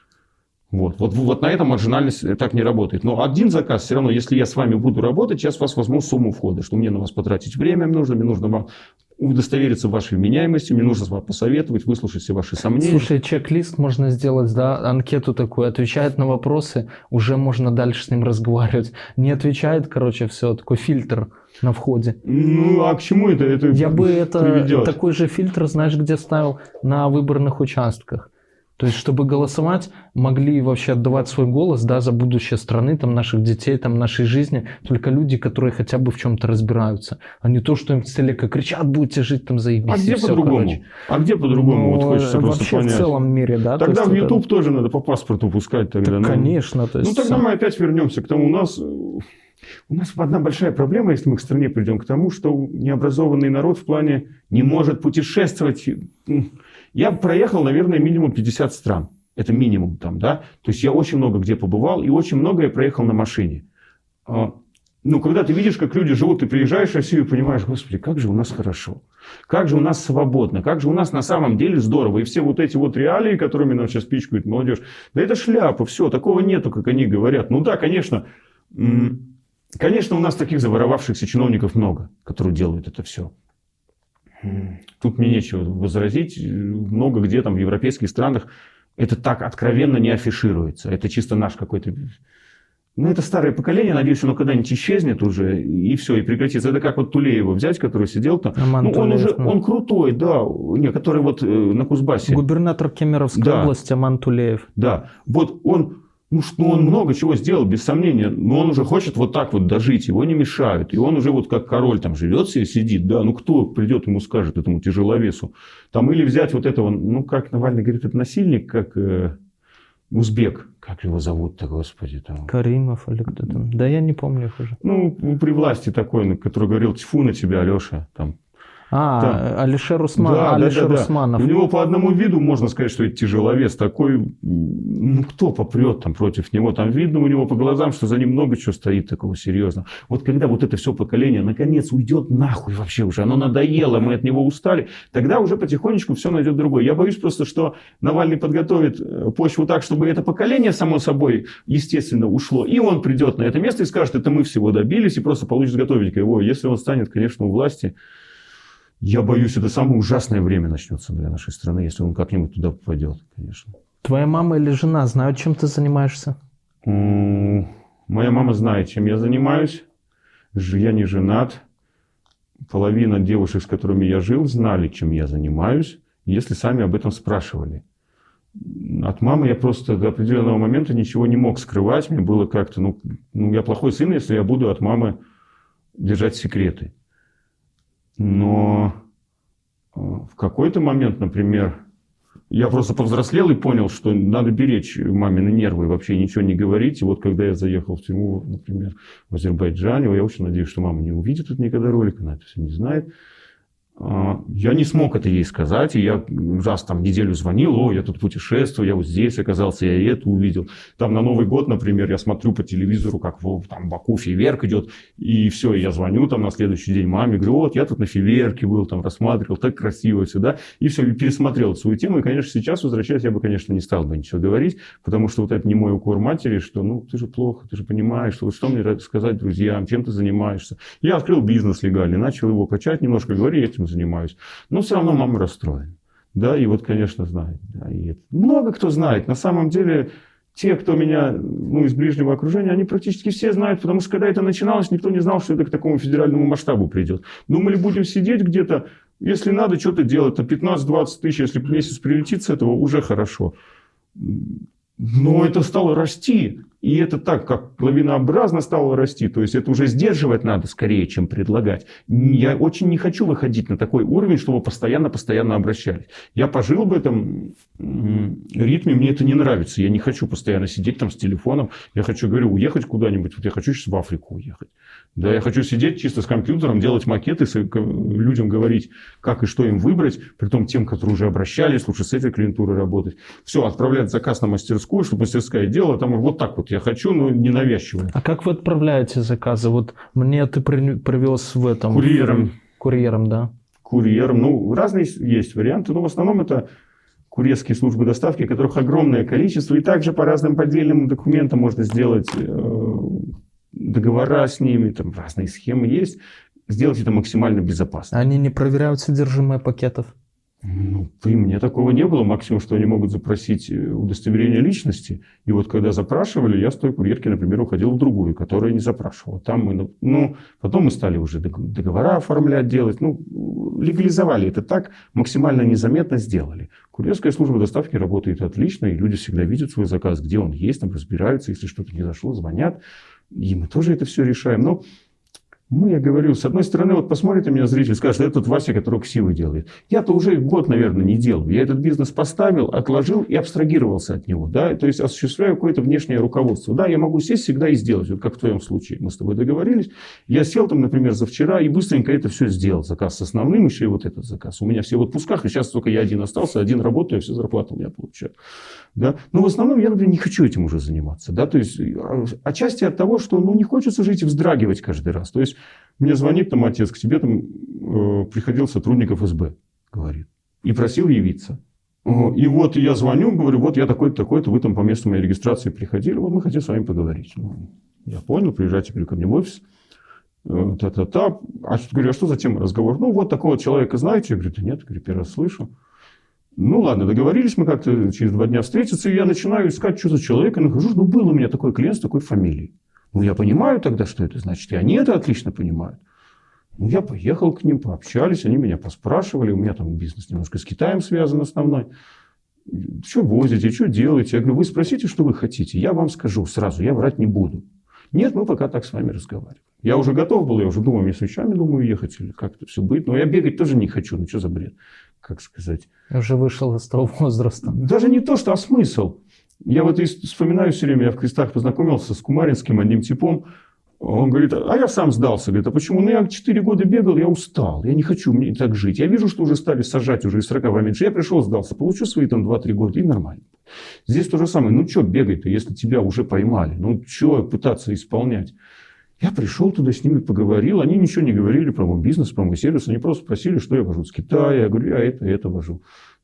Вот на этом маржинальность так не работает. Но один заказ все равно, если я с вами буду работать, я с вас возьму сумму входа, что мне на вас потратить время мне нужно вам удостовериться в вашей вменяемости, мне нужно вас посоветовать, выслушать все ваши сомнения.
Слушай, чек-лист можно сделать, да, анкету такую, отвечает на вопросы, уже можно дальше с ним разговаривать. Не отвечает, короче, все, такой фильтр на входе.
Ну, а к чему это
Я бы
приведет?
Такой же фильтр, знаешь, где ставил? На выборных участках. То есть, чтобы голосовать, могли вообще отдавать свой голос, да, за будущее страны, там, наших детей, там, нашей жизни, только люди, которые хотя бы в чем-то разбираются, а не то, что им с телека кричат, будете жить там, заебись.
А где по-другому? А где по-другому? Вот хочется просто
вообще
понять.
В целом мире, да.
Тогда в YouTube тоже надо по паспорту пускать. Тогда,
конечно. То есть...
Ну, тогда мы опять вернемся к тому, у нас одна большая проблема, если мы к стране придем, к тому, что необразованный народ в плане не может путешествовать. Я проехал, наверное, минимум 50 стран. Это минимум там, да. То есть я очень много где побывал, и очень много я проехал на машине. Ну, когда ты видишь, как люди живут, ты приезжаешь в Россию и понимаешь, господи, как же у нас хорошо, как же у нас свободно, как же у нас на самом деле здорово. И все вот эти вот реалии, которыми нам сейчас пичкают молодежь, да это шляпа, все, такого нету, как они говорят. Ну да, конечно, у нас таких заворовавшихся чиновников много, которые делают это все. Тут мне нечего возразить. Много где там в европейских странах это так откровенно не афишируется. Это чисто наш какой-то... Ну, это старое поколение, надеюсь, оно когда-нибудь исчезнет уже, и все, и прекратится. Это как вот Тулеева взять, который сидел там. Ну, он крутой, да, который вот на Кузбассе.
Губернатор Кемеровской области Аман Тулеев.
Да, вот он много чего сделал, без сомнения, но он уже хочет вот так вот дожить, его не мешают. И он уже вот как король там живет себе, сидит, да, ну кто придет ему скажет этому тяжеловесу. Там или взять вот этого, ну как Навальный говорит, это насильник, как узбек, как его зовут-то, господи. Там.
Каримов или кто там, да я не помню их уже.
Ну, при власти такой, который говорил, тьфу на тебя, Алеша, там.
Алишер Усманов.
У него по одному виду можно сказать, что это тяжеловес такой. Ну, кто попрет там против него? Там видно у него по глазам, что за ним много чего стоит такого серьезного. Вот когда вот это все поколение наконец уйдет нахуй вообще уже, оно надоело, мы от него устали, тогда уже потихонечку все найдет другое. Я боюсь просто, что Навальный подготовит почву так, чтобы это поколение само собой естественно ушло. И он придет на это место и скажет, это мы всего добились, и просто получит готовить его. Если он станет, конечно, у власти... Я боюсь, это самое ужасное время начнется для нашей страны, если он как-нибудь туда попадет, конечно.
Твоя мама или жена знают, чем ты занимаешься?
Моя мама знает, чем я занимаюсь. Я не женат. Половина девушек, с которыми я жил, знали, чем я занимаюсь, если сами об этом спрашивали. От мамы я просто до определенного момента ничего не мог скрывать. Мне было как-то, я плохой сын, если я буду от мамы держать секреты. Но в какой-то момент, например, я просто повзрослел и понял, что надо беречь мамины нервы и вообще ничего не говорить. И вот когда я заехал в тюрьму, например, в Азербайджане, я очень надеюсь, что мама не увидит тут никогда ролик, она это все не знает. Я не смог это ей сказать, и я раз там неделю звонил, я тут путешествую, я вот здесь оказался, я это увидел. Там на Новый год, например, я смотрю по телевизору, как там в Баку фейерверк идет, и все, я звоню там на следующий день маме, говорю, вот я тут на фейерверке был, там рассматривал, так красиво все, да, и все, пересмотрел свою тему, и, конечно, сейчас, возвращаясь, я бы, конечно, не стал бы ничего говорить, потому что вот это не мой укор матери, что, ты же плохо, ты же понимаешь, что мне сказать друзьям, чем ты занимаешься. Я открыл бизнес легальный, начал его качать немножко, говорю, этим занимаюсь. Но все равно мама расстроена. Да, и вот, конечно, знает. Да, и много кто знает. На самом деле, те, кто меня, из ближнего окружения, они практически все знают, потому что когда это начиналось, никто не знал, что это к такому федеральному масштабу придет. Думали, будем сидеть где-то, если надо что-то делать, то 15-20 тысяч, если в месяц прилетит с этого, уже хорошо. Но это стало расти. И это так, как лавинообразно стало расти. То есть это уже сдерживать надо скорее, чем предлагать. Я очень не хочу выходить на такой уровень, чтобы постоянно обращались. Я пожил в этом ритме, мне это не нравится. Я не хочу постоянно сидеть там с телефоном. Я хочу, говорю, уехать куда-нибудь. Вот я хочу сейчас в Африку уехать. Да, я хочу сидеть чисто с компьютером, делать макеты, людям говорить, как и что им выбрать. Притом тем, которые уже обращались, лучше с этой клиентурой работать. Все, отправлять заказ на мастерскую, чтобы мастерская делала. Там вот так вот я хочу, но не навязчиво.
А как вы отправляете заказы? Вот мне ты привез в этом...
Курьером.
Курьером, да.
Курьером. Разные есть варианты, но в основном это курьерские службы доставки, которых огромное количество. И также по разным поддельным документам можно сделать договора с ними, там разные схемы есть. Сделать это максимально безопасно.
Они не проверяют содержимое пакетов?
При мне такого не было. Максимум, что они могут запросить удостоверение личности. И вот когда запрашивали, я с той курьерки, например, уходил в другую, которая не запрашивала. Там мы, потом мы стали уже договора оформлять, делать. Легализовали это так, максимально незаметно сделали. Курьерская служба доставки работает отлично, и люди всегда видят свой заказ, где он есть, там разбираются, если что-то не зашло, звонят. И мы тоже это все решаем. Но я говорю, с одной стороны, вот посмотрит на меня зритель, скажет, это тот Вася, который ксивы делает. Я-то уже год, наверное, не делаю. Я этот бизнес поставил, отложил и абстрагировался от него. Да? То есть осуществляю какое-то внешнее руководство. Да, я могу сесть всегда и сделать, вот как в твоем случае. Мы с тобой договорились. Я сел там, например, за вчера и быстренько это все сделал. Заказ с основным, еще и вот этот заказ. У меня все в отпусках, и сейчас только я один остался, один работаю, всю зарплату у меня получаю. Да? Но в основном я, например, не хочу этим уже заниматься. Да? То есть отчасти от того, что не хочется жить и вздрагивать каждый раз. То есть мне звонит там отец, к тебе там приходил сотрудник ФСБ, говорит, и просил явиться. И вот я звоню, говорю, вот я такой-то, такой-то, вы там по месту моей регистрации приходили, вот мы хотим с вами поговорить. Я понял, приезжайте, говорю, ко мне в офис. Та-та-та. Говорю, а что за тема разговора? Вот такого человека знаете? Я говорю, да нет, говорю, первый раз слышу. Ладно, договорились мы как-то через 2 дня встретиться, и я начинаю искать, что за человек, и нахожу, был у меня такой клиент с такой фамилией. Я понимаю тогда, что это значит, и они это отлично понимают. Я поехал к ним, пообщались, они меня поспрашивали, у меня там бизнес немножко с Китаем связан основной. Что возите, что делаете? Я говорю, вы спросите, что вы хотите, я вам скажу сразу, я врать не буду. Нет, мы пока так с вами разговариваем. Я уже готов был, я уже думал, мне с вещами думаю ехать, или как это все будет. Но я бегать тоже не хочу, что за бред, как сказать.
Я уже вышел из того возраста.
Даже не то, что, а смысл. Я вот вспоминаю все время, я в Крестах познакомился с Кумаринским, одним типом. Он говорит, а я сам сдался. Говорит, а почему? Я 4 года бегал, я устал, я не хочу мне так жить. Я вижу, что уже стали сажать уже из 40 меньше. Я пришел, сдался, получу свои там 2-3 года и нормально. Здесь то же самое. Что бегать-то, если тебя уже поймали? Что пытаться исполнять? Я пришел туда, с ними поговорил. Они ничего не говорили про мой бизнес, про мой сервис. Они просто спросили, что я вожу с Китая. Я говорю, я это вожу.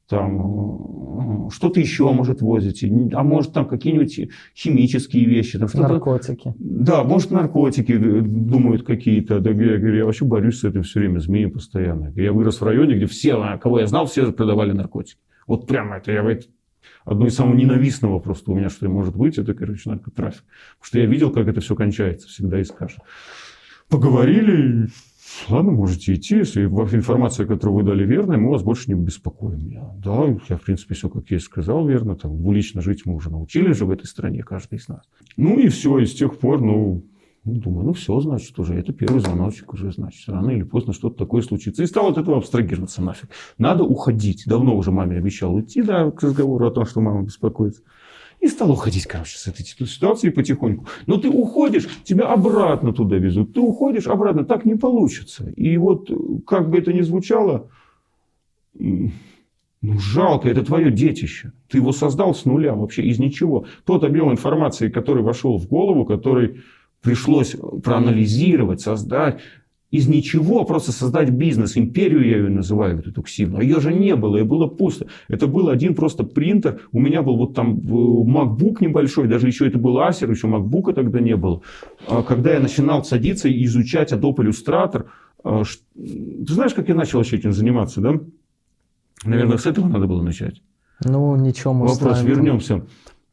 Там что-то еще, может, возите. А может, там какие-нибудь химические вещи. Там что-то...
Наркотики.
Да, может, наркотики думают какие-то. Да, я говорю, я вообще борюсь с этим все время, змеей постоянно. Я вырос в районе, где все, кого я знал, все продавали наркотики. Вот прямо это одно из самых ненавистного просто у меня, что может быть, это, наркотрафик. Потому что я видел, как это все кончается всегда и скажет. Поговорили, ладно, можете идти, если информация, которую вы дали, верная, мы вас больше не беспокоим. Я, в принципе, все как я сказал, верно. Там, двулично жить мы уже научились же в этой стране, каждый из нас. И все, и с тех пор, думаю, все, значит, уже это первый звоночек, уже, значит, рано или поздно что-то такое случится. И стал от этого абстрагироваться нафиг. Надо уходить. Давно уже маме обещал уйти, к разговору о том, что мама беспокоится. И стал уходить, с этой ситуации потихоньку. Но ты уходишь, тебя обратно туда везут. Ты уходишь обратно, так не получится. И вот, как бы это ни звучало, жалко, это твое детище. Ты его создал с нуля, вообще из ничего. Тот объем информации, который вошел в голову, который пришлось проанализировать, создать. Из ничего просто создать бизнес, империю я ее называю, вот эту ксивную. А ее же не было, и было пусто. Это был один просто принтер. У меня был вот там MacBook небольшой, даже еще это был Acer, еще MacBook'а тогда не было. Когда я начинал садиться и изучать Adobe Illustrator, ты знаешь, как я начал вообще этим заниматься, да? Наверное, с этого надо было начать.
Ну, ничего, мы
Вопрос,
ставим.
вернемся.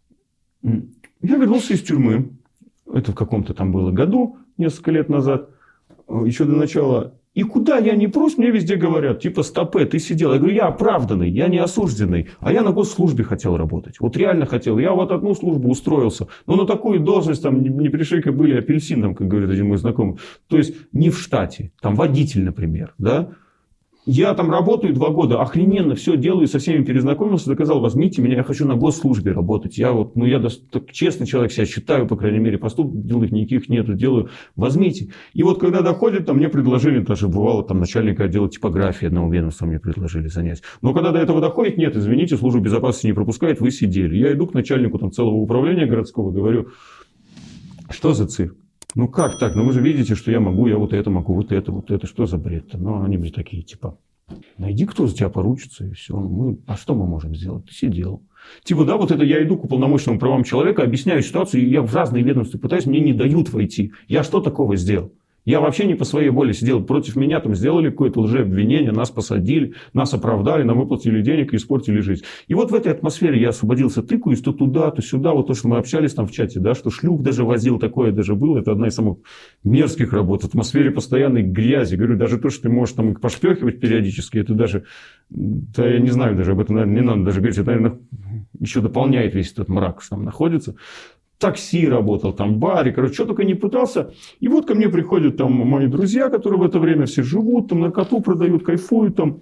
Я вернулся из тюрьмы. Это в каком-то там было году, несколько лет назад, еще до начала. И куда я не прусь, мне везде говорят, типа, стопэ, ты сидел. Я говорю, я оправданный, я не осужденный. А я на госслужбе хотел работать. Вот реально хотел. Я вот одну службу устроился. Но на такую должность, там, не пришейка были апельсином, как говорит один мой знакомый. То есть, не в штате. Там водитель, например, да. Я там работаю 2 года, охрененно все делаю, со всеми перезнакомился, доказал, возьмите меня, я хочу на госслужбе работать. Я вот, я честный человек себя считаю, по крайней мере, поступков никаких нету, делаю, возьмите. И вот когда доходит, там мне предложили, даже бывало, там начальника отдела типографии одного ведомства мне предложили занять. Но когда до этого доходит, нет, извините, служба безопасности не пропускает, вы сидели. Я иду к начальнику там целого управления городского, говорю, что за цирк? Ну как так? Ну вы же видите, что я могу, я вот это могу, вот это, что за бред-то? Ну они мне такие, типа, найди, кто за тебя поручится, и все. А что мы можем сделать? Ты сидел. Типа, да, вот это я иду к уполномоченному правам человека, объясняю ситуацию, и я в разные ведомства пытаюсь, мне не дают войти. Я что такого сделал? Я вообще не по своей воле сидел. Против меня там сделали какое-то лжеобвинение, нас посадили, нас оправдали, нам выплатили денег и испортили жизнь. И вот в этой атмосфере я освободился, тыкаюсь то туда, то сюда. Вот то, что мы общались там в чате, да, что шлюх даже возил, такое даже было. Это одна из самых мерзких работ. В атмосфере постоянной грязи. Говорю, даже то, что ты можешь там пошпехивать периодически, это даже, да, я не знаю, даже об этом, наверное, не надо даже говорить. Это, наверное, еще дополняет весь этот мрак, что там находится. Такси работал, там баре, короче, что только не пытался. И вот ко мне приходят там мои друзья, которые в это время все живут, там наркоту продают, кайфуют там.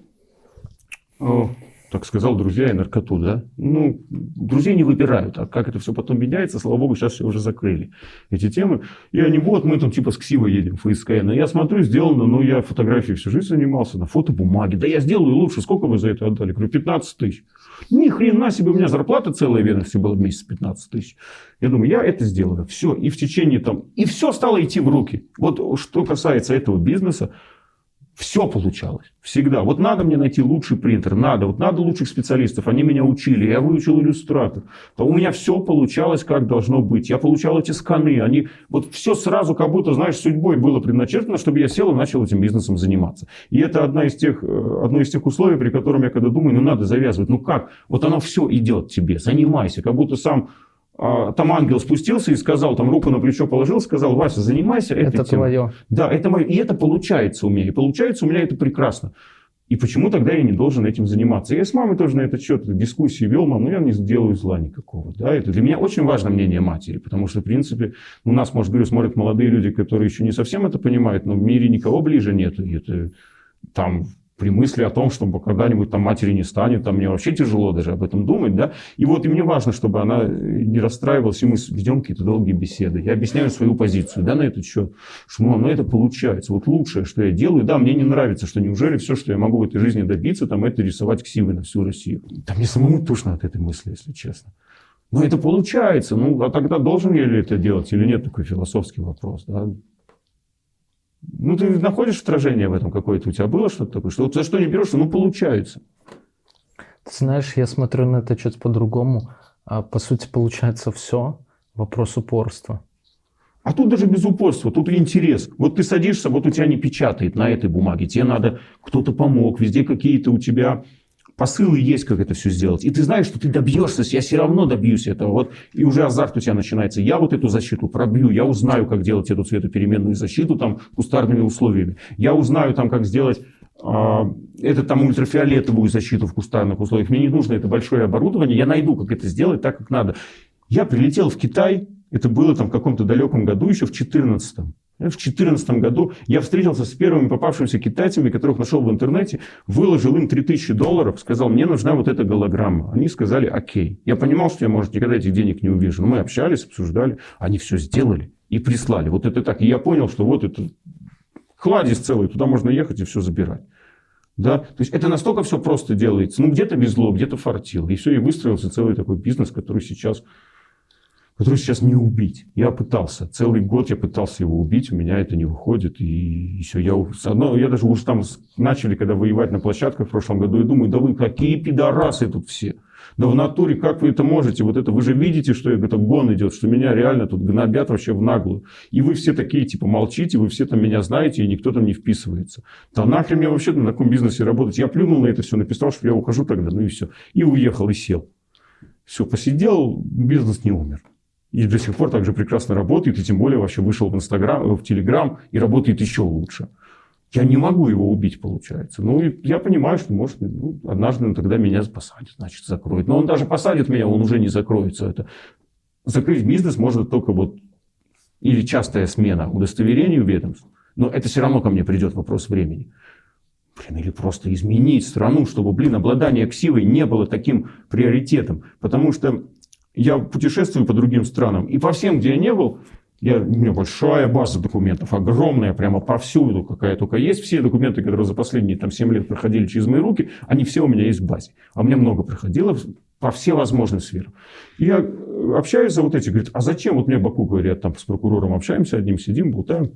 Так сказал, друзья и наркоту, да? Ну, друзей не выбирают. А как это все потом меняется, слава богу, сейчас все уже закрыли эти темы. И они, вот мы там типа с ксивой едем, ФСКН. Я смотрю, сделано, ну, я фотографией всю жизнь занимался, на фотобумаге. Да я сделаю лучше, сколько вы за это отдали? Говорю, 15 тысяч. Ни хрена себе, у меня зарплата целая ведомости была в месяц 15 тысяч. Я думаю, я это сделаю. Все. И в течение там... И все стало идти в руки. Вот что касается этого бизнеса, все получалось. Всегда. Вот надо мне найти лучший принтер. Надо. Вот надо лучших специалистов. Они меня учили. Я выучил иллюстратор. То у меня все получалось, как должно быть. Я получал эти сканы. Они... Вот все сразу, как будто, знаешь, судьбой было предначертано, чтобы я сел и начал этим бизнесом заниматься. И это одно из тех условий, при котором я когда думаю, ну надо завязывать. Ну как? Вот оно все идет тебе. Занимайся. Как будто сам... Там ангел спустился и сказал, там руку на плечо положил, сказал, Вася, занимайся этой темой.
Это твое.
Да, это мое. И это получается у меня. И получается у меня это прекрасно. И почему тогда я не должен этим заниматься? Я с мамой тоже на этот счет дискуссии вел. Мам, ну я не делаю зла никакого. Да? Это для меня очень важно мнение матери. Потому что, в принципе, у нас, может, говорю, смотрят молодые люди, которые еще не совсем это понимают. Но в мире никого ближе нет. И это там... При мысли о том, чтобы когда-нибудь там матери не станет, там мне вообще тяжело даже об этом думать, да. И вот и мне важно, чтобы она не расстраивалась, и мы ведем какие-то долгие беседы. Я объясняю свою позицию, да, на этот счет, что, ну, это получается. Вот лучшее, что я делаю, да, мне не нравится, что неужели все, что я могу в этой жизни добиться, там, это рисовать ксивы на всю Россию. Да мне самому тошно от этой мысли, если честно. Но это получается. Ну, а тогда должен я ли это делать или нет? Такой философский вопрос, да. Ну, ты находишь отражение в этом какое-то? У тебя было что-то такое? Что за что не берешься? Ну, получается.
Ты знаешь, я смотрю на это чуть по-другому. По сути, получается все. Вопрос упорства.
А тут даже без упорства, тут и интерес. Вот ты садишься, вот у тебя не печатает на этой бумаге. Тебе надо, кто-то помог, везде какие-то у тебя... Посылы есть, как это все сделать. И ты знаешь, что ты добьешься, я все равно добьюсь этого. Вот, и уже азарт у тебя начинается. Я вот эту защиту пробью, я узнаю, как делать эту цветопеременную защиту там, кустарными условиями. Я узнаю, там, как сделать там, ультрафиолетовую защиту в кустарных условиях. Мне не нужно это большое оборудование. Я найду, как это сделать так, как надо. Я прилетел в Китай. Это было там, в каком-то далеком году, еще в 2014. В 2014 году я встретился с первыми попавшимися китайцами, которых нашел в интернете, выложил им $3000, сказал, мне нужна вот эта голограмма. Они сказали, окей. Я понимал, что я, может, никогда этих денег не увижу. Но мы общались, обсуждали. Они все сделали и прислали. Вот это так. И я понял, что вот это кладезь целый, туда можно ехать и все забирать. Да? То есть это настолько все просто делается. Ну, где-то везло, где-то фартило. И все, и выстроился целый такой бизнес, который сейчас не убить. Я пытался. Целый год я пытался его убить, у меня это не выходит. И все. Я даже уже там начали, когда воевать на площадках в прошлом году, и думаю, да вы какие пидорасы тут все. Да в натуре, как вы это можете? Вот это вы же видите, что это гон идет, что меня реально тут гнобят вообще в наглую. И вы все такие, типа, молчите, вы все там меня знаете, и никто там не вписывается. Да нахрен мне вообще на таком бизнесе работать? Я плюнул на это все, написал, что я ухожу тогда, ну и все. И уехал, и сел. Все, посидел, бизнес не умер. И до сих пор также прекрасно работает, и тем более вообще вышел в Инстаграм, в Телеграм, и работает еще лучше. Я не могу его убить, получается. Ну, и я понимаю, что, может, однажды он тогда меня посадит, значит, закроет. Но он даже посадит меня, он уже не закроется. Это... Закрыть бизнес можно только вот... Или частая смена удостоверений у ведомств. Но это все равно ко мне придет вопрос времени. Или просто изменить страну, чтобы, обладание ксивой не было таким приоритетом. Потому что я путешествую по другим странам, и по всем, где я не был, у меня большая база документов, огромная, прямо повсюду, какая только есть. Все документы, которые за последние 7 лет проходили через мои руки, они все у меня есть в базе. А у меня много проходило по всевозможным сферам. И я общаюсь за вот эти, говорит, а зачем? Вот мне Баку говорят, там с прокурором общаемся, одним сидим, болтаем.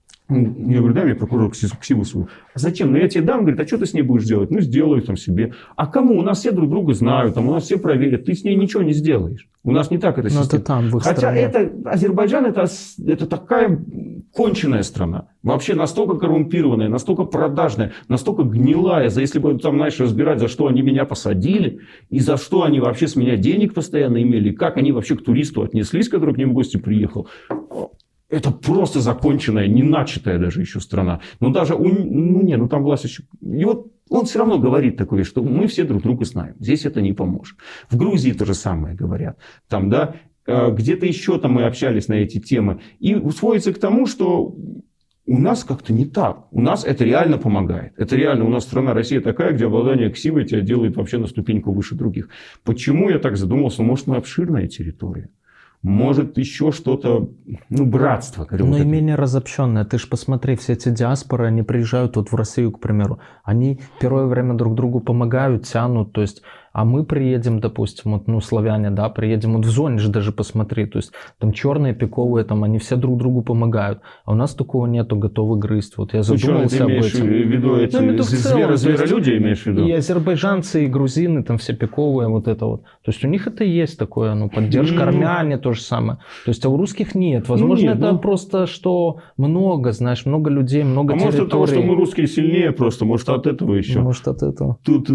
Я говорю, дай мне прокурор ксиву свою. А зачем? Ну я тебе дам, говорит, а что ты с ней будешь делать? Ну сделаю там себе. А кому? У нас все друг друга знают, там у нас все проверят. Ты с ней ничего не сделаешь. У нас не так это система.
Это там, в их
Хотя
стране.
Азербайджан это такая конченая страна. Вообще настолько коррумпированная, настолько продажная, настолько гнилая. Если бы там, знаешь, разбирать, за что они меня посадили, и за что они вообще с меня денег постоянно имели, как они вообще к туристу отнеслись, который к ним в гости приехал. Это просто законченная, не начатая даже еще страна. Но даже, там власть еще... И вот он все равно говорит такое, что мы все друг друга знаем. Здесь это не поможет. В Грузии то же самое говорят. Там, да, где-то еще там мы общались на эти темы. И сводится к тому, что у нас как-то не так. У нас это реально помогает. Это реально. У нас страна Россия такая, где обладание ксивой тебя делает вообще на ступеньку выше других. Почему я так задумался? Может, мы обширная территория? Может, еще что-то, братство.
Но и менее разобщенное. Ты ж посмотри, все эти диаспоры, они приезжают вот в Россию, к примеру. Они первое время друг другу помогают, тянут. То есть, а мы приедем, допустим, славяне, да, приедем в зоне же даже посмотри. То есть, там черные, пиковые, там они все друг другу помогают. А у нас такого нету, готовы грызть. Вот я задумался об этом.
Ты имеешь в виду эти зверолюди, имеешь в виду?
И азербайджанцы, и грузины, там все пиковые, вот это вот. То есть, у них это есть такое, поддержка, армяне то же самое. То есть, а у русских нет. Возможно, просто, что много, знаешь, много людей, много территорий.
Может, от того, что мы русские сильнее просто, может, от этого еще.
Может, от этого.
Тут,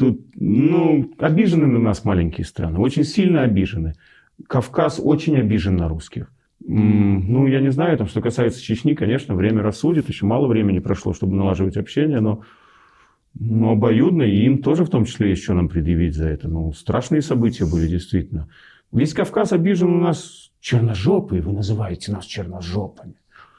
обижены на нас маленькие страны, очень сильно обижены. Кавказ очень обижен на русских. Я не знаю, что касается Чечни, конечно, время рассудит, еще мало времени прошло, чтобы налаживать общение, но обоюдно, и им тоже в том числе есть что нам предъявить за это. Страшные события были действительно. Весь Кавказ обижен у нас черножопые, вы называете нас черножопами.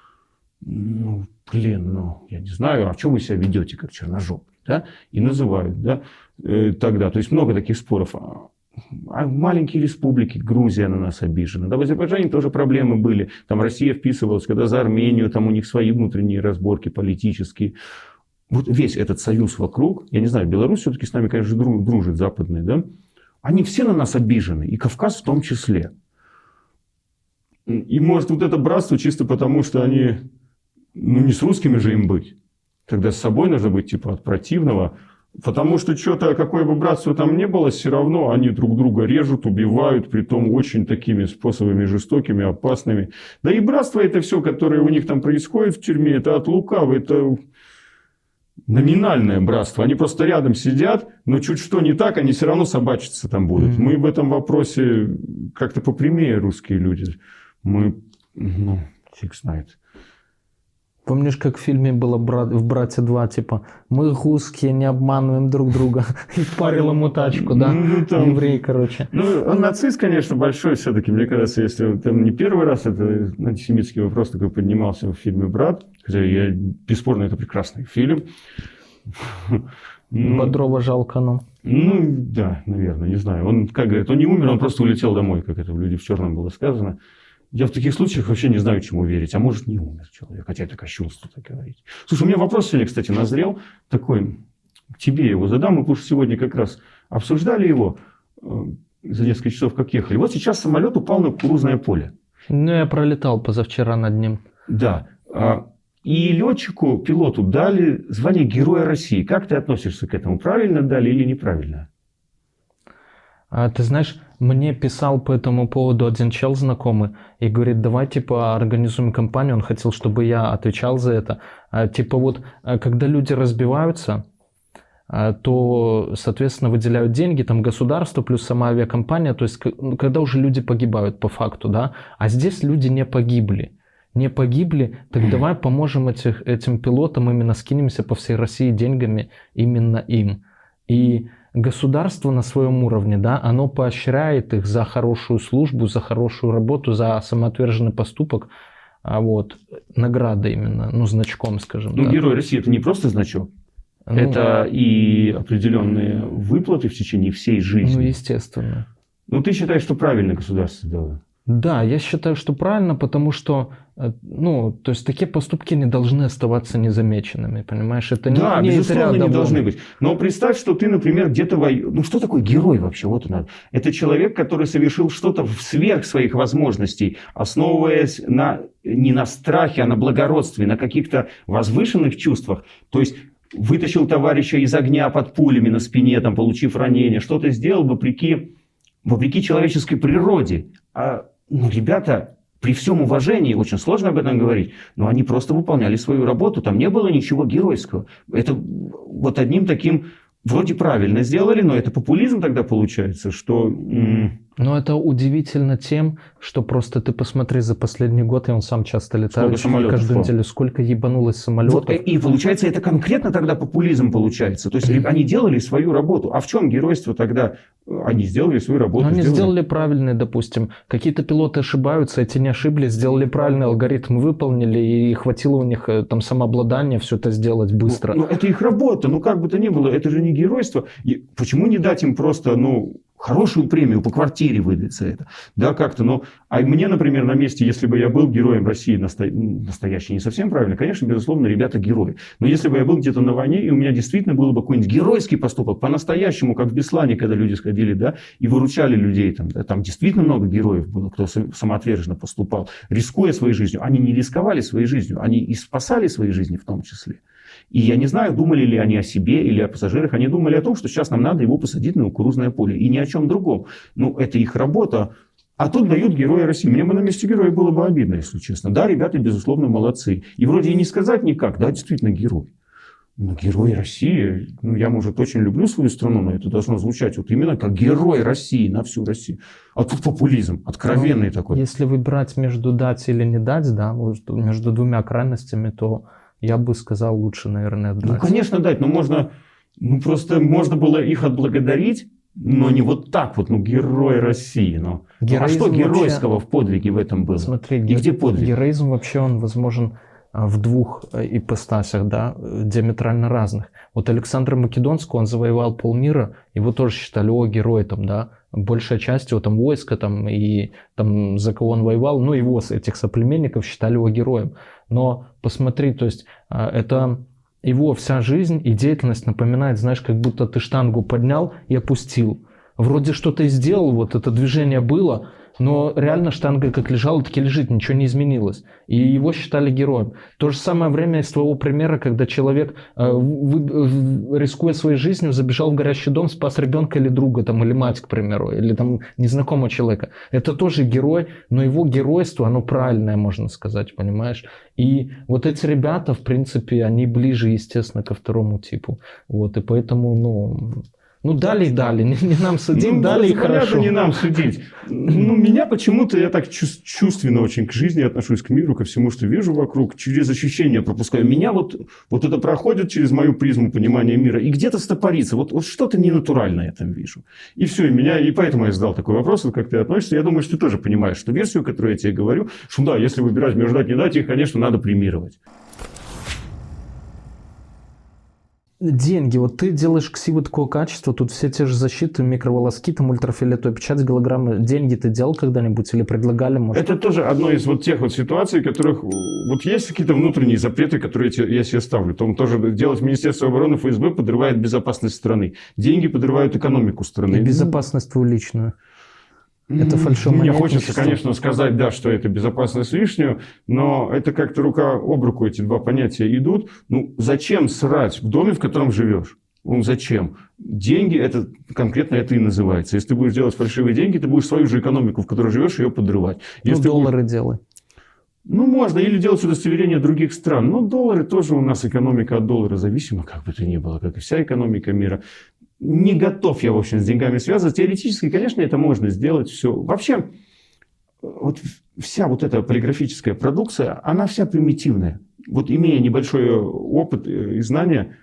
Я не знаю, а что вы себя ведете как черножопые, да? И называют, да, тогда. То есть много таких споров. А маленькие республики, Грузия на нас обижена. Да, в Азербайджане тоже проблемы были. Там Россия вписывалась, когда за Армению, там у них свои внутренние разборки политические. Вот весь этот союз вокруг, я не знаю, Беларусь все-таки с нами, конечно, дружит, западные, да? Они все на нас обижены, и Кавказ в том числе. И может вот это братство чисто потому, что они, не с русскими же им быть. Тогда с собой нужно быть от противного. Потому что что-то, какое бы братство там ни было, все равно они друг друга режут, убивают, притом очень такими способами жестокими, опасными. Да и братство это все, которое у них там происходит в тюрьме, это от лукавого, это номинальное братство. Они просто рядом сидят, но чуть что не так, они все равно собачиться там будут. Мы в этом вопросе как-то попрямее русские люди. Мы, фиг знает.
Помнишь, как в фильме было в «Братья 2», типа, мы русские, не обманываем друг друга. И парил ему тачку, да? Еврей, короче.
Он нацист, конечно, большой все-таки. Мне кажется, если там не первый раз это антисемитский вопрос такой поднимался в фильме «Брат», хотя бесспорно, это прекрасный фильм.
Бодрова жалко нам.
Да, наверное, не знаю. Он, как говорят, он не умер, он просто улетел домой, как это в «Люди в черном» было сказано. Я в таких случаях вообще не знаю, чему верить. А может, не умер человек. Хотя это кощунство так говорить. Слушай, у меня вопрос сегодня, кстати, назрел. Такой, к тебе его задам. Мы, потому что сегодня как раз обсуждали его за несколько часов, как ехали. Вот сейчас самолет упал на кукурузное поле.
Я пролетал позавчера над ним.
Да. И летчику, пилоту дали звание Героя России. Как ты относишься к этому? Правильно дали или неправильно?
Ты знаешь, мне писал по этому поводу один чел знакомый и говорит, давай, типа, организуем кампанию. Он хотел, чтобы я отвечал за это. Типа вот, когда люди разбиваются, то, соответственно, выделяют деньги, там, государство плюс сама авиакомпания, то есть, когда уже люди погибают по факту, да, а здесь люди не погибли. Так давай поможем этим пилотам, именно скинемся по всей России деньгами именно им. И государство на своем уровне, да, оно поощряет их за хорошую службу, за хорошую работу, за самоотверженный поступок, вот, награда именно, ну, значком, скажем.
Ну,
да.
Герой России – это не просто значок. Это и определенные выплаты в течение всей жизни.
Ну, естественно.
Ну, ты считаешь, что правильно государство сделало?
Да, я считаю, что правильно, потому что, ну, то есть такие поступки не должны оставаться незамеченными, понимаешь? Это
да,
не
безусловно, не
обо.
должны быть. Но представь, что ты, например, где-то Ну, что такое герой вообще? Вот он. Это человек, который совершил что-то сверх своих возможностей, основываясь не на страхе, а на благородстве, на каких-то возвышенных чувствах. То есть вытащил товарища из огня под пулями на спине, там, получив ранение, что-то сделал вопреки человеческой природе. Ну, ребята, при всем уважении, очень сложно об этом говорить, но они просто выполняли свою работу, там не было ничего геройского. Это вот одним таким, вроде правильно сделали, но это популизм тогда получается, что...
Но это удивительно тем, что просто ты посмотри за последний год, и он сам часто летает каждую неделю, сколько ебанулось самолетов.
Вот, и получается, это конкретно тогда популизм получается. То есть они делали свою работу. А в чем геройство тогда? Они сделали свою работу.
Они сделали правильный, допустим. Какие-то пилоты ошибаются, эти не ошиблись, сделали правильный алгоритм, выполнили, и хватило у них там самообладания все это сделать быстро.
Ну, это их работа, ну как бы то ни было, это же не геройство. И почему не дать им просто, хорошую премию по квартире выдать за это? Да, как-то, А мне, например, на месте, если бы я был героем России настоящий, не совсем правильно, конечно, безусловно, ребята герои. Но если бы я был где-то на войне, и у меня действительно был бы какой-нибудь геройский поступок, по-настоящему, как в Беслане, когда люди сходили, да, и выручали людей, там действительно много героев было, кто самоотверженно поступал, рискуя своей жизнью. Они не рисковали своей жизнью, они и спасали свои жизни в том числе. И я не знаю, думали ли они о себе или о пассажирах. Они думали о том, что сейчас нам надо его посадить на кукурузное поле. И ни о чем другом. Это их работа. А тут дают Героя России. Мне бы на месте героя было бы обидно, если честно. Да, ребята, безусловно, молодцы. И вроде и не сказать никак. Да, действительно, герой. Но Герой России, я, может, очень люблю свою страну, но это должно звучать вот именно как Герой России на всю Россию. А тут популизм, откровенный такой.
Если выбирать между дать или не дать, да, между двумя крайностями, то я бы сказал, лучше, наверное, дать.
Конечно, дать, но можно было их отблагодарить, но не вот так вот, Герой России. А что геройского в подвиге в этом было?
Смотри,
и где подвиг?
Героизм вообще, он возможен в двух ипостасях, да, диаметрально разных. Вот Александр Македонский, он завоевал полмира, его тоже считали, герой там, да, большая часть его там войска там, и там за кого он воевал, его этих соплеменников считали его героем. Но посмотри, то есть это его вся жизнь и деятельность напоминает, знаешь, как будто ты штангу поднял и опустил. Вроде что-то и сделал, вот это движение было, но реально штанга как лежала, так и лежит, ничего не изменилось. И его считали героем. То же самое время из твоего примера, когда человек, рискуя своей жизнью, забежал в горящий дом, спас ребенка или друга, там, или мать, к примеру, или там незнакомого человека. Это тоже герой, но его геройство, оно правильное, можно сказать, понимаешь? И вот эти ребята, в принципе, они ближе, естественно, ко второму типу. Вот, и поэтому, дали и дали, не нам судить, дали и хорошо.
Не нам судить. Меня почему-то, я так чувственно очень к жизни отношусь, к миру, ко всему, что вижу вокруг, через ощущения пропускаю. Меня вот это проходит через мою призму понимания мира и где-то стопорится. Вот что-то ненатуральное я там вижу. И все, и поэтому я задал такой вопрос, как ты относишься. Я думаю, что ты тоже понимаешь, что версию, которую я тебе говорю, что да, если выбирать между дать и не дать, их, конечно, надо премировать.
Деньги. Вот ты делаешь ксивы такого качества, тут все те же защиты, микроволоски, там ультрафиолетовая печать, голограммы. Деньги ты делал когда-нибудь или предлагали, может?
Это тоже одно из вот тех вот ситуаций, которых есть какие-то внутренние запреты, которые я себе ставлю. Там тоже делать Министерство обороны, ФСБ подрывает безопасность страны. Деньги подрывают экономику страны.
И безопасность твою личную. Это фальшивомонетничество.
Мне хочется, конечно, сказать, да, что это безопасность лишнюю, но это как-то рука об руку эти два понятия идут. Зачем срать в доме, в котором живешь? Ну, зачем? Деньги, это конкретно это и называется. Если ты будешь делать фальшивые деньги, ты будешь свою же экономику, в которой живешь, ее подрывать. Если
доллары делай.
Ну, можно. Или делать удостоверение других стран. Но доллары тоже у нас, экономика от доллара зависима, как бы то ни было, как и вся экономика мира. Не готов я, в общем, с деньгами связываться. Теоретически, конечно, это можно сделать все. Вообще, вот вся вот эта полиграфическая продукция, она вся примитивная. Вот имея небольшой опыт и знания,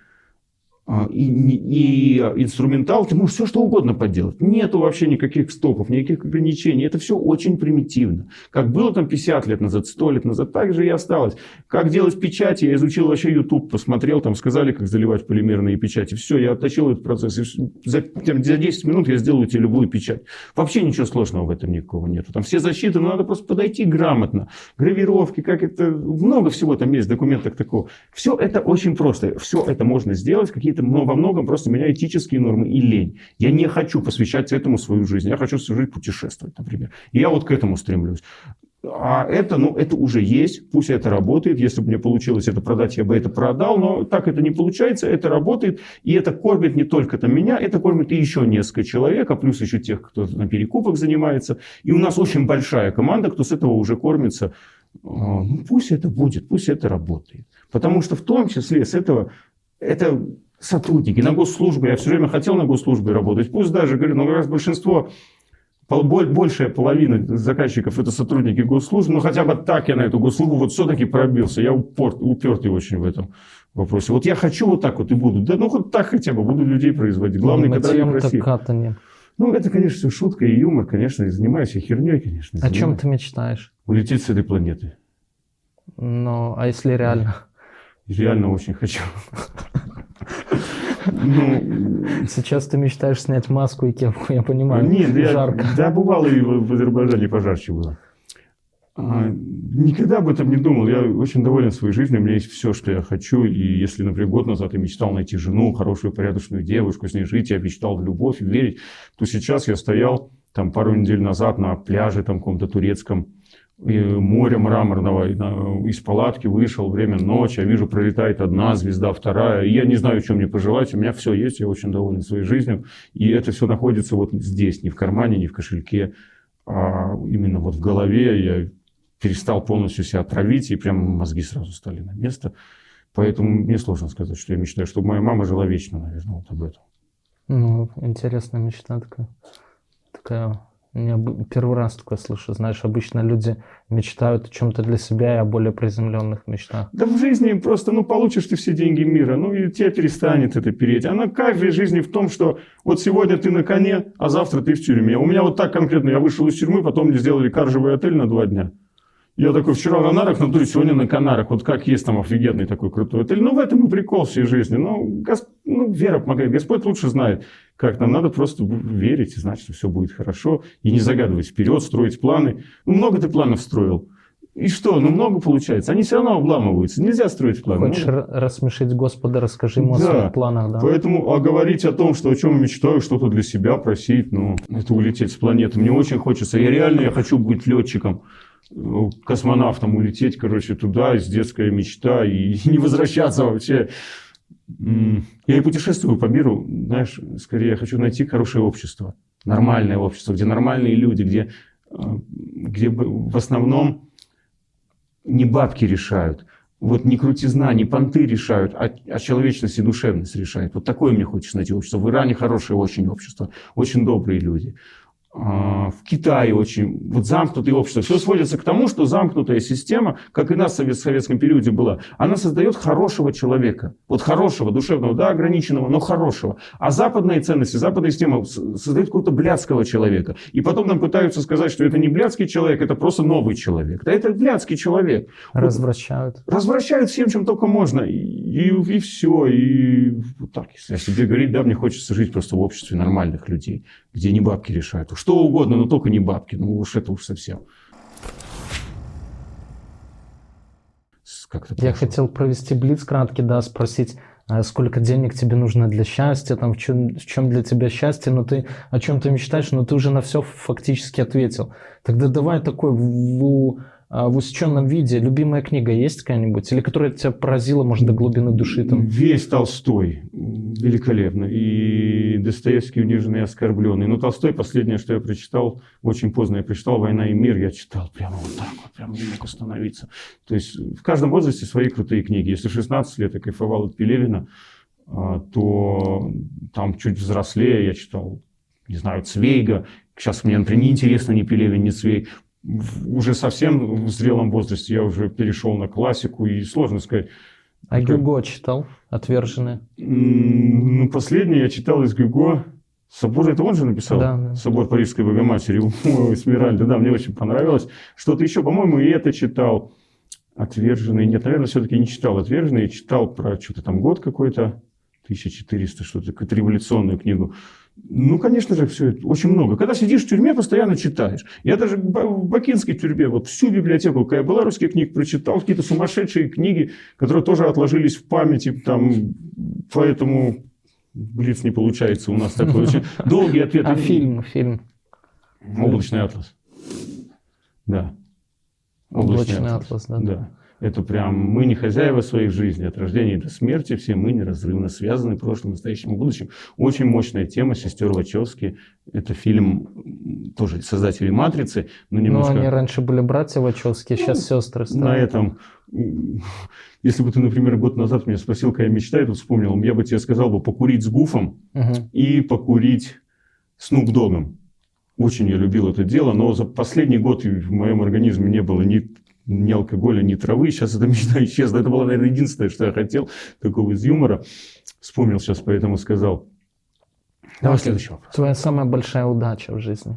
и инструментал, ты можешь все что угодно поделать. Нету вообще никаких стопов, никаких ограничений. Это все очень примитивно. Как было там 50 лет назад, 100 лет назад, так же и осталось. Как делать печати, я изучил вообще YouTube, посмотрел, там сказали, как заливать полимерные печати. Все, я отточил этот процесс. И за 10 минут я сделаю тебе любую печать. Вообще ничего сложного в этом никакого нету. Там все защиты, но надо просто подойти грамотно. Гравировки, как это, много всего там есть в документах такого. Все это очень просто. Все это можно сделать, какие-то во многом просто меня этические нормы и лень. Я не хочу посвящать этому свою жизнь. Я хочу всю жизнь путешествовать, например. И я вот к этому стремлюсь. А это, ну, это уже есть. Пусть это работает. Если бы мне получилось это продать, я бы это продал. Но так это не получается. Это работает. И это кормит не только там меня, это кормит и еще несколько человек, а плюс еще тех, кто на перекупах занимается. И у нас очень большая команда, кто с этого уже кормится. Ну, пусть это будет, пусть это работает. Потому что в том числе с этого... Это сотрудники на госслужбе. Я все время хотел на госслужбе работать. Пусть даже, говорю, ну, раз большинство, большая половина заказчиков это сотрудники госслужбы, но хотя бы так я на эту госслужбу вот все-таки пробился. Я упертый очень в этом вопросе. Вот я хочу вот так вот и буду. Да, ну, хоть так хотя бы буду людей производить. Главное, когда не красиво. Ну, это, конечно, все шутка и юмор, конечно, и занимаюсь я херней, конечно.
О чем ты мечтаешь?
Улететь с этой планеты.
Ну, а если реально?
Реально очень хочу. Ну,
сейчас ты мечтаешь снять маску и кепку, я понимаю.
Нет,
жарко.
Да, бывало и в Азербайджане пожарче было. Никогда об этом не думал. Я очень доволен своей жизнью. У меня есть все, что я хочу. И если, например, год назад я мечтал найти жену, хорошую, порядочную девушку, с ней жить, я мечтал в любовь и верить, то сейчас я стоял там пару недель назад на пляже там каком-то турецком, море мраморного, из палатки вышел, время ночи, я вижу, пролетает одна звезда, вторая, и я не знаю, что мне пожелать, у меня все есть, я очень доволен своей жизнью, и это все находится вот здесь, не в кармане, не в кошельке, а именно вот в голове. Я перестал полностью себя травить, и прям мозги сразу стали на место, поэтому мне сложно сказать, что я мечтаю, чтобы моя мама жила вечно, наверное, вот об этом.
Ну, интересная мечта такая. Я первый раз такое слышу. Знаешь, обычно люди мечтают о чем-то для себя и о более приземленных мечтах.
Да в жизни просто, ну, получишь ты все деньги мира, ну, и тебя перестанет это переть. А на кайфе жизни в том, что вот сегодня ты на коне, а завтра ты в тюрьме. У меня вот так конкретно, я вышел из тюрьмы, потом мне сделали каржевый отель на 2 дня. Я такой, вчера на нарах, на туре, сегодня на Канарах. Вот как есть там офигенный такой крутой отель. Ну, в этом и прикол всей жизни. Ну, вера помогает. Господь лучше знает, как нам надо просто верить и знать, что все будет хорошо. И не загадывать вперед, строить планы. Ну, много ты планов строил. И что? Ну, много получается. Они все равно обламываются. Нельзя строить планы.
Хочешь рассмешить Господа, расскажи ему о своих планах. Да?
Поэтому говорить о том, что о чем я мечтаю, что-то для себя просить, ну, это улететь с планеты. Мне очень хочется. Я хочу быть летчиком, космонавтом, улететь, короче, туда, из детская мечта, и не возвращаться вообще. Я и путешествую по миру, знаешь, скорее я хочу найти хорошее общество, нормальное общество, где нормальные люди, где в основном не бабки решают, вот не крутизна, не понты решают, а человечность и душевность решает. Вот такое мне хочется найти общество. В Иране хорошее очень общество, очень добрые люди. В Китае очень вот замкнутое общество. Все сводится к тому, что замкнутая система, как и нас в советском периоде была, она создает хорошего человека. Вот хорошего, душевного, да, ограниченного, но хорошего. А западные ценности, западная система создает какого-то блядского человека. И потом нам пытаются сказать, что это не блядский человек, это просто новый человек. Да это блядский человек.
Развращают.
Вот, развращают всем, чем только можно. И все. И вот так, если о себе говорить, да, мне хочется жить просто в обществе нормальных людей, где не бабки решают. Что угодно, но только не бабки. Ну уж это уж совсем.
Я хотел провести блиц краткий, да, спросить, сколько денег тебе нужно для счастья, там, в чем для тебя счастье, но ты о чем ты мечтаешь, но ты уже на все фактически ответил. Тогда давай такой в усеченном виде. Любимая книга есть какая-нибудь? Или которая тебя поразила, может, до глубины души? Там?
Весь Толстой. Великолепно. И Достоевский «Униженный и оскорбленный». Но Толстой, последнее, что я прочитал, очень поздно я прочитал «Война и мир», я читал прямо вот так вот, прямо не мог остановиться. То есть в каждом возрасте свои крутые книги. Если 16 лет я кайфовал от Пелевина, то там чуть взрослее я читал, не знаю, Цвейга. Сейчас мне, например, не интересно ни Пелевин, ни Цвейг. Уже совсем в зрелом возрасте я уже перешел на классику, и сложно сказать.
А Гюго читал? «Отверженные»?
Ну, последний я читал из Гюго. «Собор», это он же написал?
Да.
«Собор Парижской Богоматери», Эсмеральда, да, мне очень понравилось. Что-то еще, по-моему, и это читал. «Отверженные», нет, наверное, все-таки не читал «Отверженные», читал про что-то там год какой-то, 1400, что-то, какую-то революционную книгу. Ну, конечно же, все это очень много. Когда сидишь в тюрьме, постоянно читаешь. Я даже в бакинской тюрьме вот всю библиотеку, какая была, русских книг прочитал, какие-то сумасшедшие книги, которые тоже отложились в памяти, там, поэтому блиц не получается у нас такой. Очень долгий ответ.
А фильм?
«Облачный атлас». Да.
«Облачный атлас», да.
Да. Это прям мы не хозяева своей жизни, от рождения до смерти, все мы неразрывно связаны прошлым, настоящим и будущим. Очень мощная тема сестер Вачовски. Это фильм тоже создателей «Матрицы». Но немножко...
они раньше были братья Вачовски, сейчас сестры стали.
На этом, если бы ты, например, год назад меня спросил, какая мечта, я тут вспомнил, я бы тебе сказал бы покурить с Гуфом и покурить с Снуп Доггом. Очень я любил это дело, но за последний год в моем организме не было ни алкоголя, ни травы. Сейчас эта мечта исчезла. Это было, наверное, единственное, что я хотел, такого из юмора. Вспомнил сейчас, поэтому сказал. Давай следующий вопрос.
Твоя самая большая удача в жизни?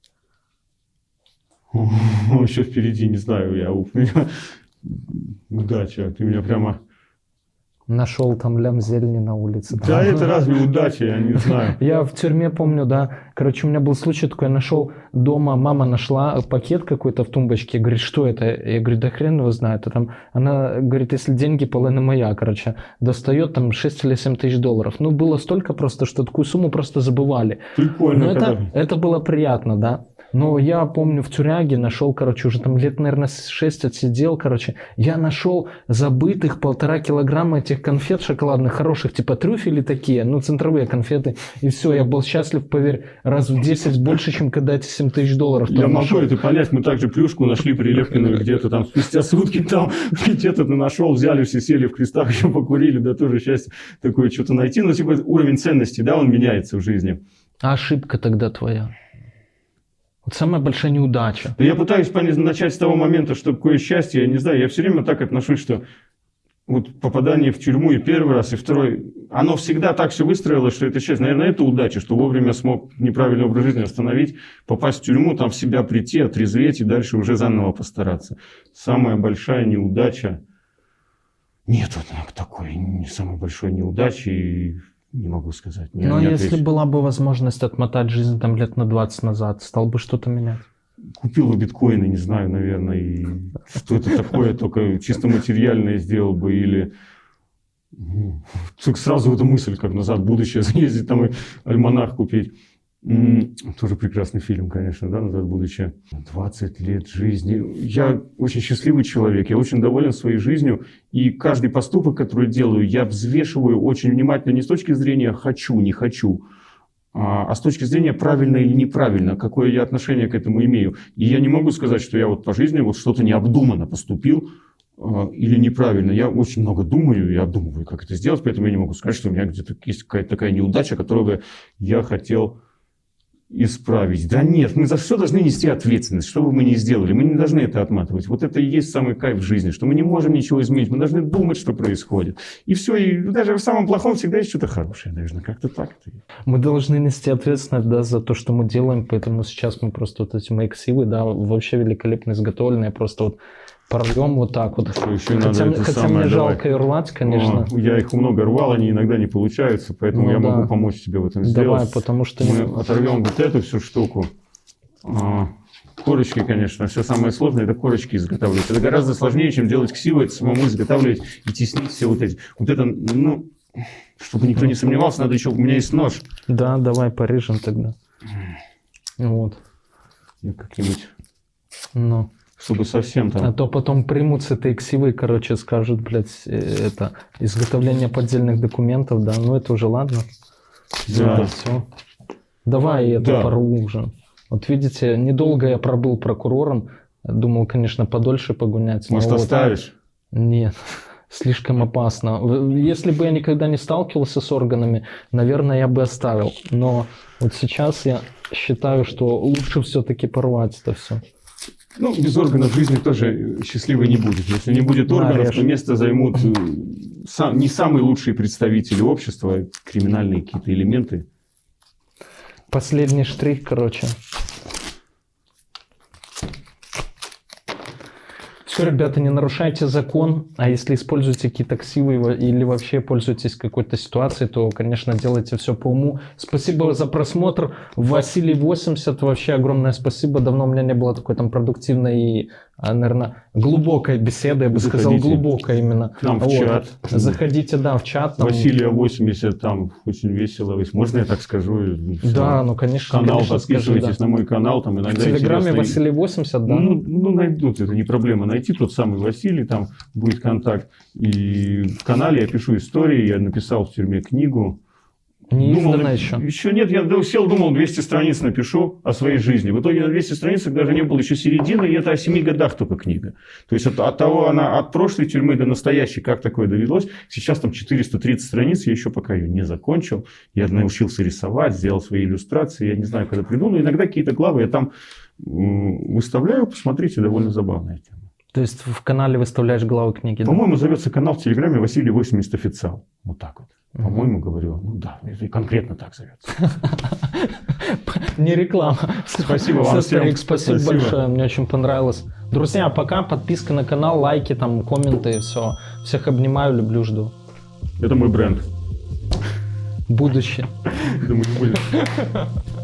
Еще впереди, не знаю, у меня удача. Ты меня прямо...
Нашел там лям зелени на улице.
Да, это разве удача, я не знаю.
Я в тюрьме помню, да. Короче, у меня был случай такой, я нашел дома, мама нашла пакет какой-то в тумбочке, говорит, что это? Я говорю, да хрен его знает. Она говорит, если деньги, половина моя, короче. Достает там 6 или 7 тысяч долларов. Ну, было столько просто, что такую сумму просто забывали.
Прикольно.
Но это было приятно, да. Но я помню, в тюряге нашел, короче, уже там лет, наверное, 6 отсидел, короче. Я нашел забытых 1,5 килограмма этих конфет шоколадных, хороших, типа трюфели такие, ну, центровые конфеты. И все, я был счастлив, поверь, раз в 10 больше, чем когда эти 7 тысяч долларов.
Я могу это понять, мы также плюшку нашли прилепленную где-то там спустя сутки, там где-то ты нашел, взяли, все сели в крестах, еще покурили, да, тоже счастье такое что-то найти. Но типа уровень ценностей, да, он меняется в жизни.
А ошибка тогда твоя? Вот самая большая неудача.
Я пытаюсь начать с того момента, что такое счастье. Я не знаю, я все время так отношусь, что вот попадание в тюрьму и первый раз, и второй, оно всегда так все выстроилось, что это счастье. Наверное, это удача, что вовремя смог неправильный образ жизни остановить, попасть в тюрьму, там в себя прийти, отрезветь и дальше уже заново постараться. Самая большая неудача... Нет вот такой не самой большой неудачи. Не могу сказать.
Но если была бы возможность отмотать жизнь там лет на 20 назад, стал бы что-то менять?
Купил бы биткоины, не знаю, наверное, и что это такое, только чисто материальное сделал бы, или сразу эта мысль, как «Назад в будущее» съездить там и альманах купить. Тоже прекрасный фильм, конечно, да, «Назад в будущее». 20 лет жизни. Я очень счастливый человек, я очень доволен своей жизнью. И каждый поступок, который делаю, я взвешиваю очень внимательно не с точки зрения «хочу», «не хочу», а с точки зрения правильно или неправильно, какое я отношение к этому имею. И я не могу сказать, что я вот по жизни вот что-то необдуманно поступил или неправильно. Я очень много думаю и обдумываю, как это сделать, поэтому я не могу сказать, что у меня где-то есть какая-то такая неудача, которую бы я хотел исправить. Да нет, мы за все должны нести ответственность, что бы мы ни сделали. Мы не должны это отматывать. Вот это и есть самый кайф в жизни, что мы не можем ничего изменить. Мы должны думать, что происходит. И все. И даже в самом плохом всегда есть что-то хорошее, наверное. Как-то так.
Мы должны нести ответственность, да, за то, что мы делаем. Поэтому сейчас мы просто вот эти мейксивы, да, вообще великолепно изготовленные. Просто вот порвем вот так вот. Хотя мне жалко и рвать, конечно.
Я их много рвал, они иногда не получаются, поэтому я могу помочь тебе в этом сделать.
Давай, потому что...
Мы оторвем вот эту всю штуку. Корочки, конечно, все самое сложное, это корочки изготавливать. Это гораздо сложнее, чем делать ксивы, это самому изготавливать и теснить все вот эти. Вот это, ну, чтобы никто не сомневался, надо еще... У меня есть нож.
Да, давай порежем тогда. Вот.
Я как-нибудь...
Ну...
чтобы совсем
А
там...
то потом примутся ксивы, короче, скажут, блядь, это, изготовление поддельных документов, да, ну это уже ладно.
Да.
Это все. Давай это
Да.
порву уже. Вот видите, недолго я пробыл прокурором, думал, конечно, подольше погонять. но
Может,
вот-
оставишь?
Нет, слишком опасно. Если бы я никогда не сталкивался с органами, наверное, я бы оставил. Но вот сейчас я считаю, что лучше все-таки порвать это все.
Ну, без органов жизни тоже счастливой не будет. Если не будет
Да,
органов,
режь.
то место займут не самые лучшие представители общества, а криминальные какие-то элементы.
Последний штрих, короче. Все, ребята, не нарушайте закон, а если используете какие-то ксивы или вообще пользуетесь какой-то ситуацией, то, конечно, делайте все по уму. Спасибо за просмотр. Василий 80, вообще огромное спасибо. Давно у меня не было такой там продуктивной и, наверное, глубокой беседы, я бы сказал,
Заходите
глубокой именно.
к нам в
Вот.
чат.
Заходите, да, в чат. Там...
Василия 80, там очень весело. Можно я так скажу?
Да, ну, конечно.
Канал,
конечно,
подписывайтесь
скажи, да.
на мой канал. Там
В
иногда
Телеграме
интересно.
Василий 80, да?
Ну, найдут, это не проблема. Найти тот самый Василий, там будет контакт. И в канале я пишу истории, я написал в тюрьме книгу.
Не издано еще.
Еще нет, я сел, думал, 200 страниц напишу о своей жизни. В итоге на 200 страницах даже не было еще середины, и это о 7 годах только книга. То есть от того, она от прошлой тюрьмы до настоящей, как такое довелось. Сейчас там 430 страниц, я еще пока ее не закончил. Я научился рисовать, сделал свои иллюстрации. Я не знаю, когда приду, но иногда какие-то главы я там выставляю. Посмотрите, довольно забавная тема.
То есть в канале выставляешь главы книги, да?
По-моему, зовется канал в Телеграме Василий 80 официал. Вот так вот. По-моему, говорю. Ну да, это конкретно так зовется.
Не реклама.
Спасибо вам всем.
Старик, спасибо большое, мне очень понравилось. Друзья, пока, подписка на канал, лайки, там, комменты, все. Всех обнимаю, люблю, жду.
Это мой бренд.
Будущее.
Думаю, не будет.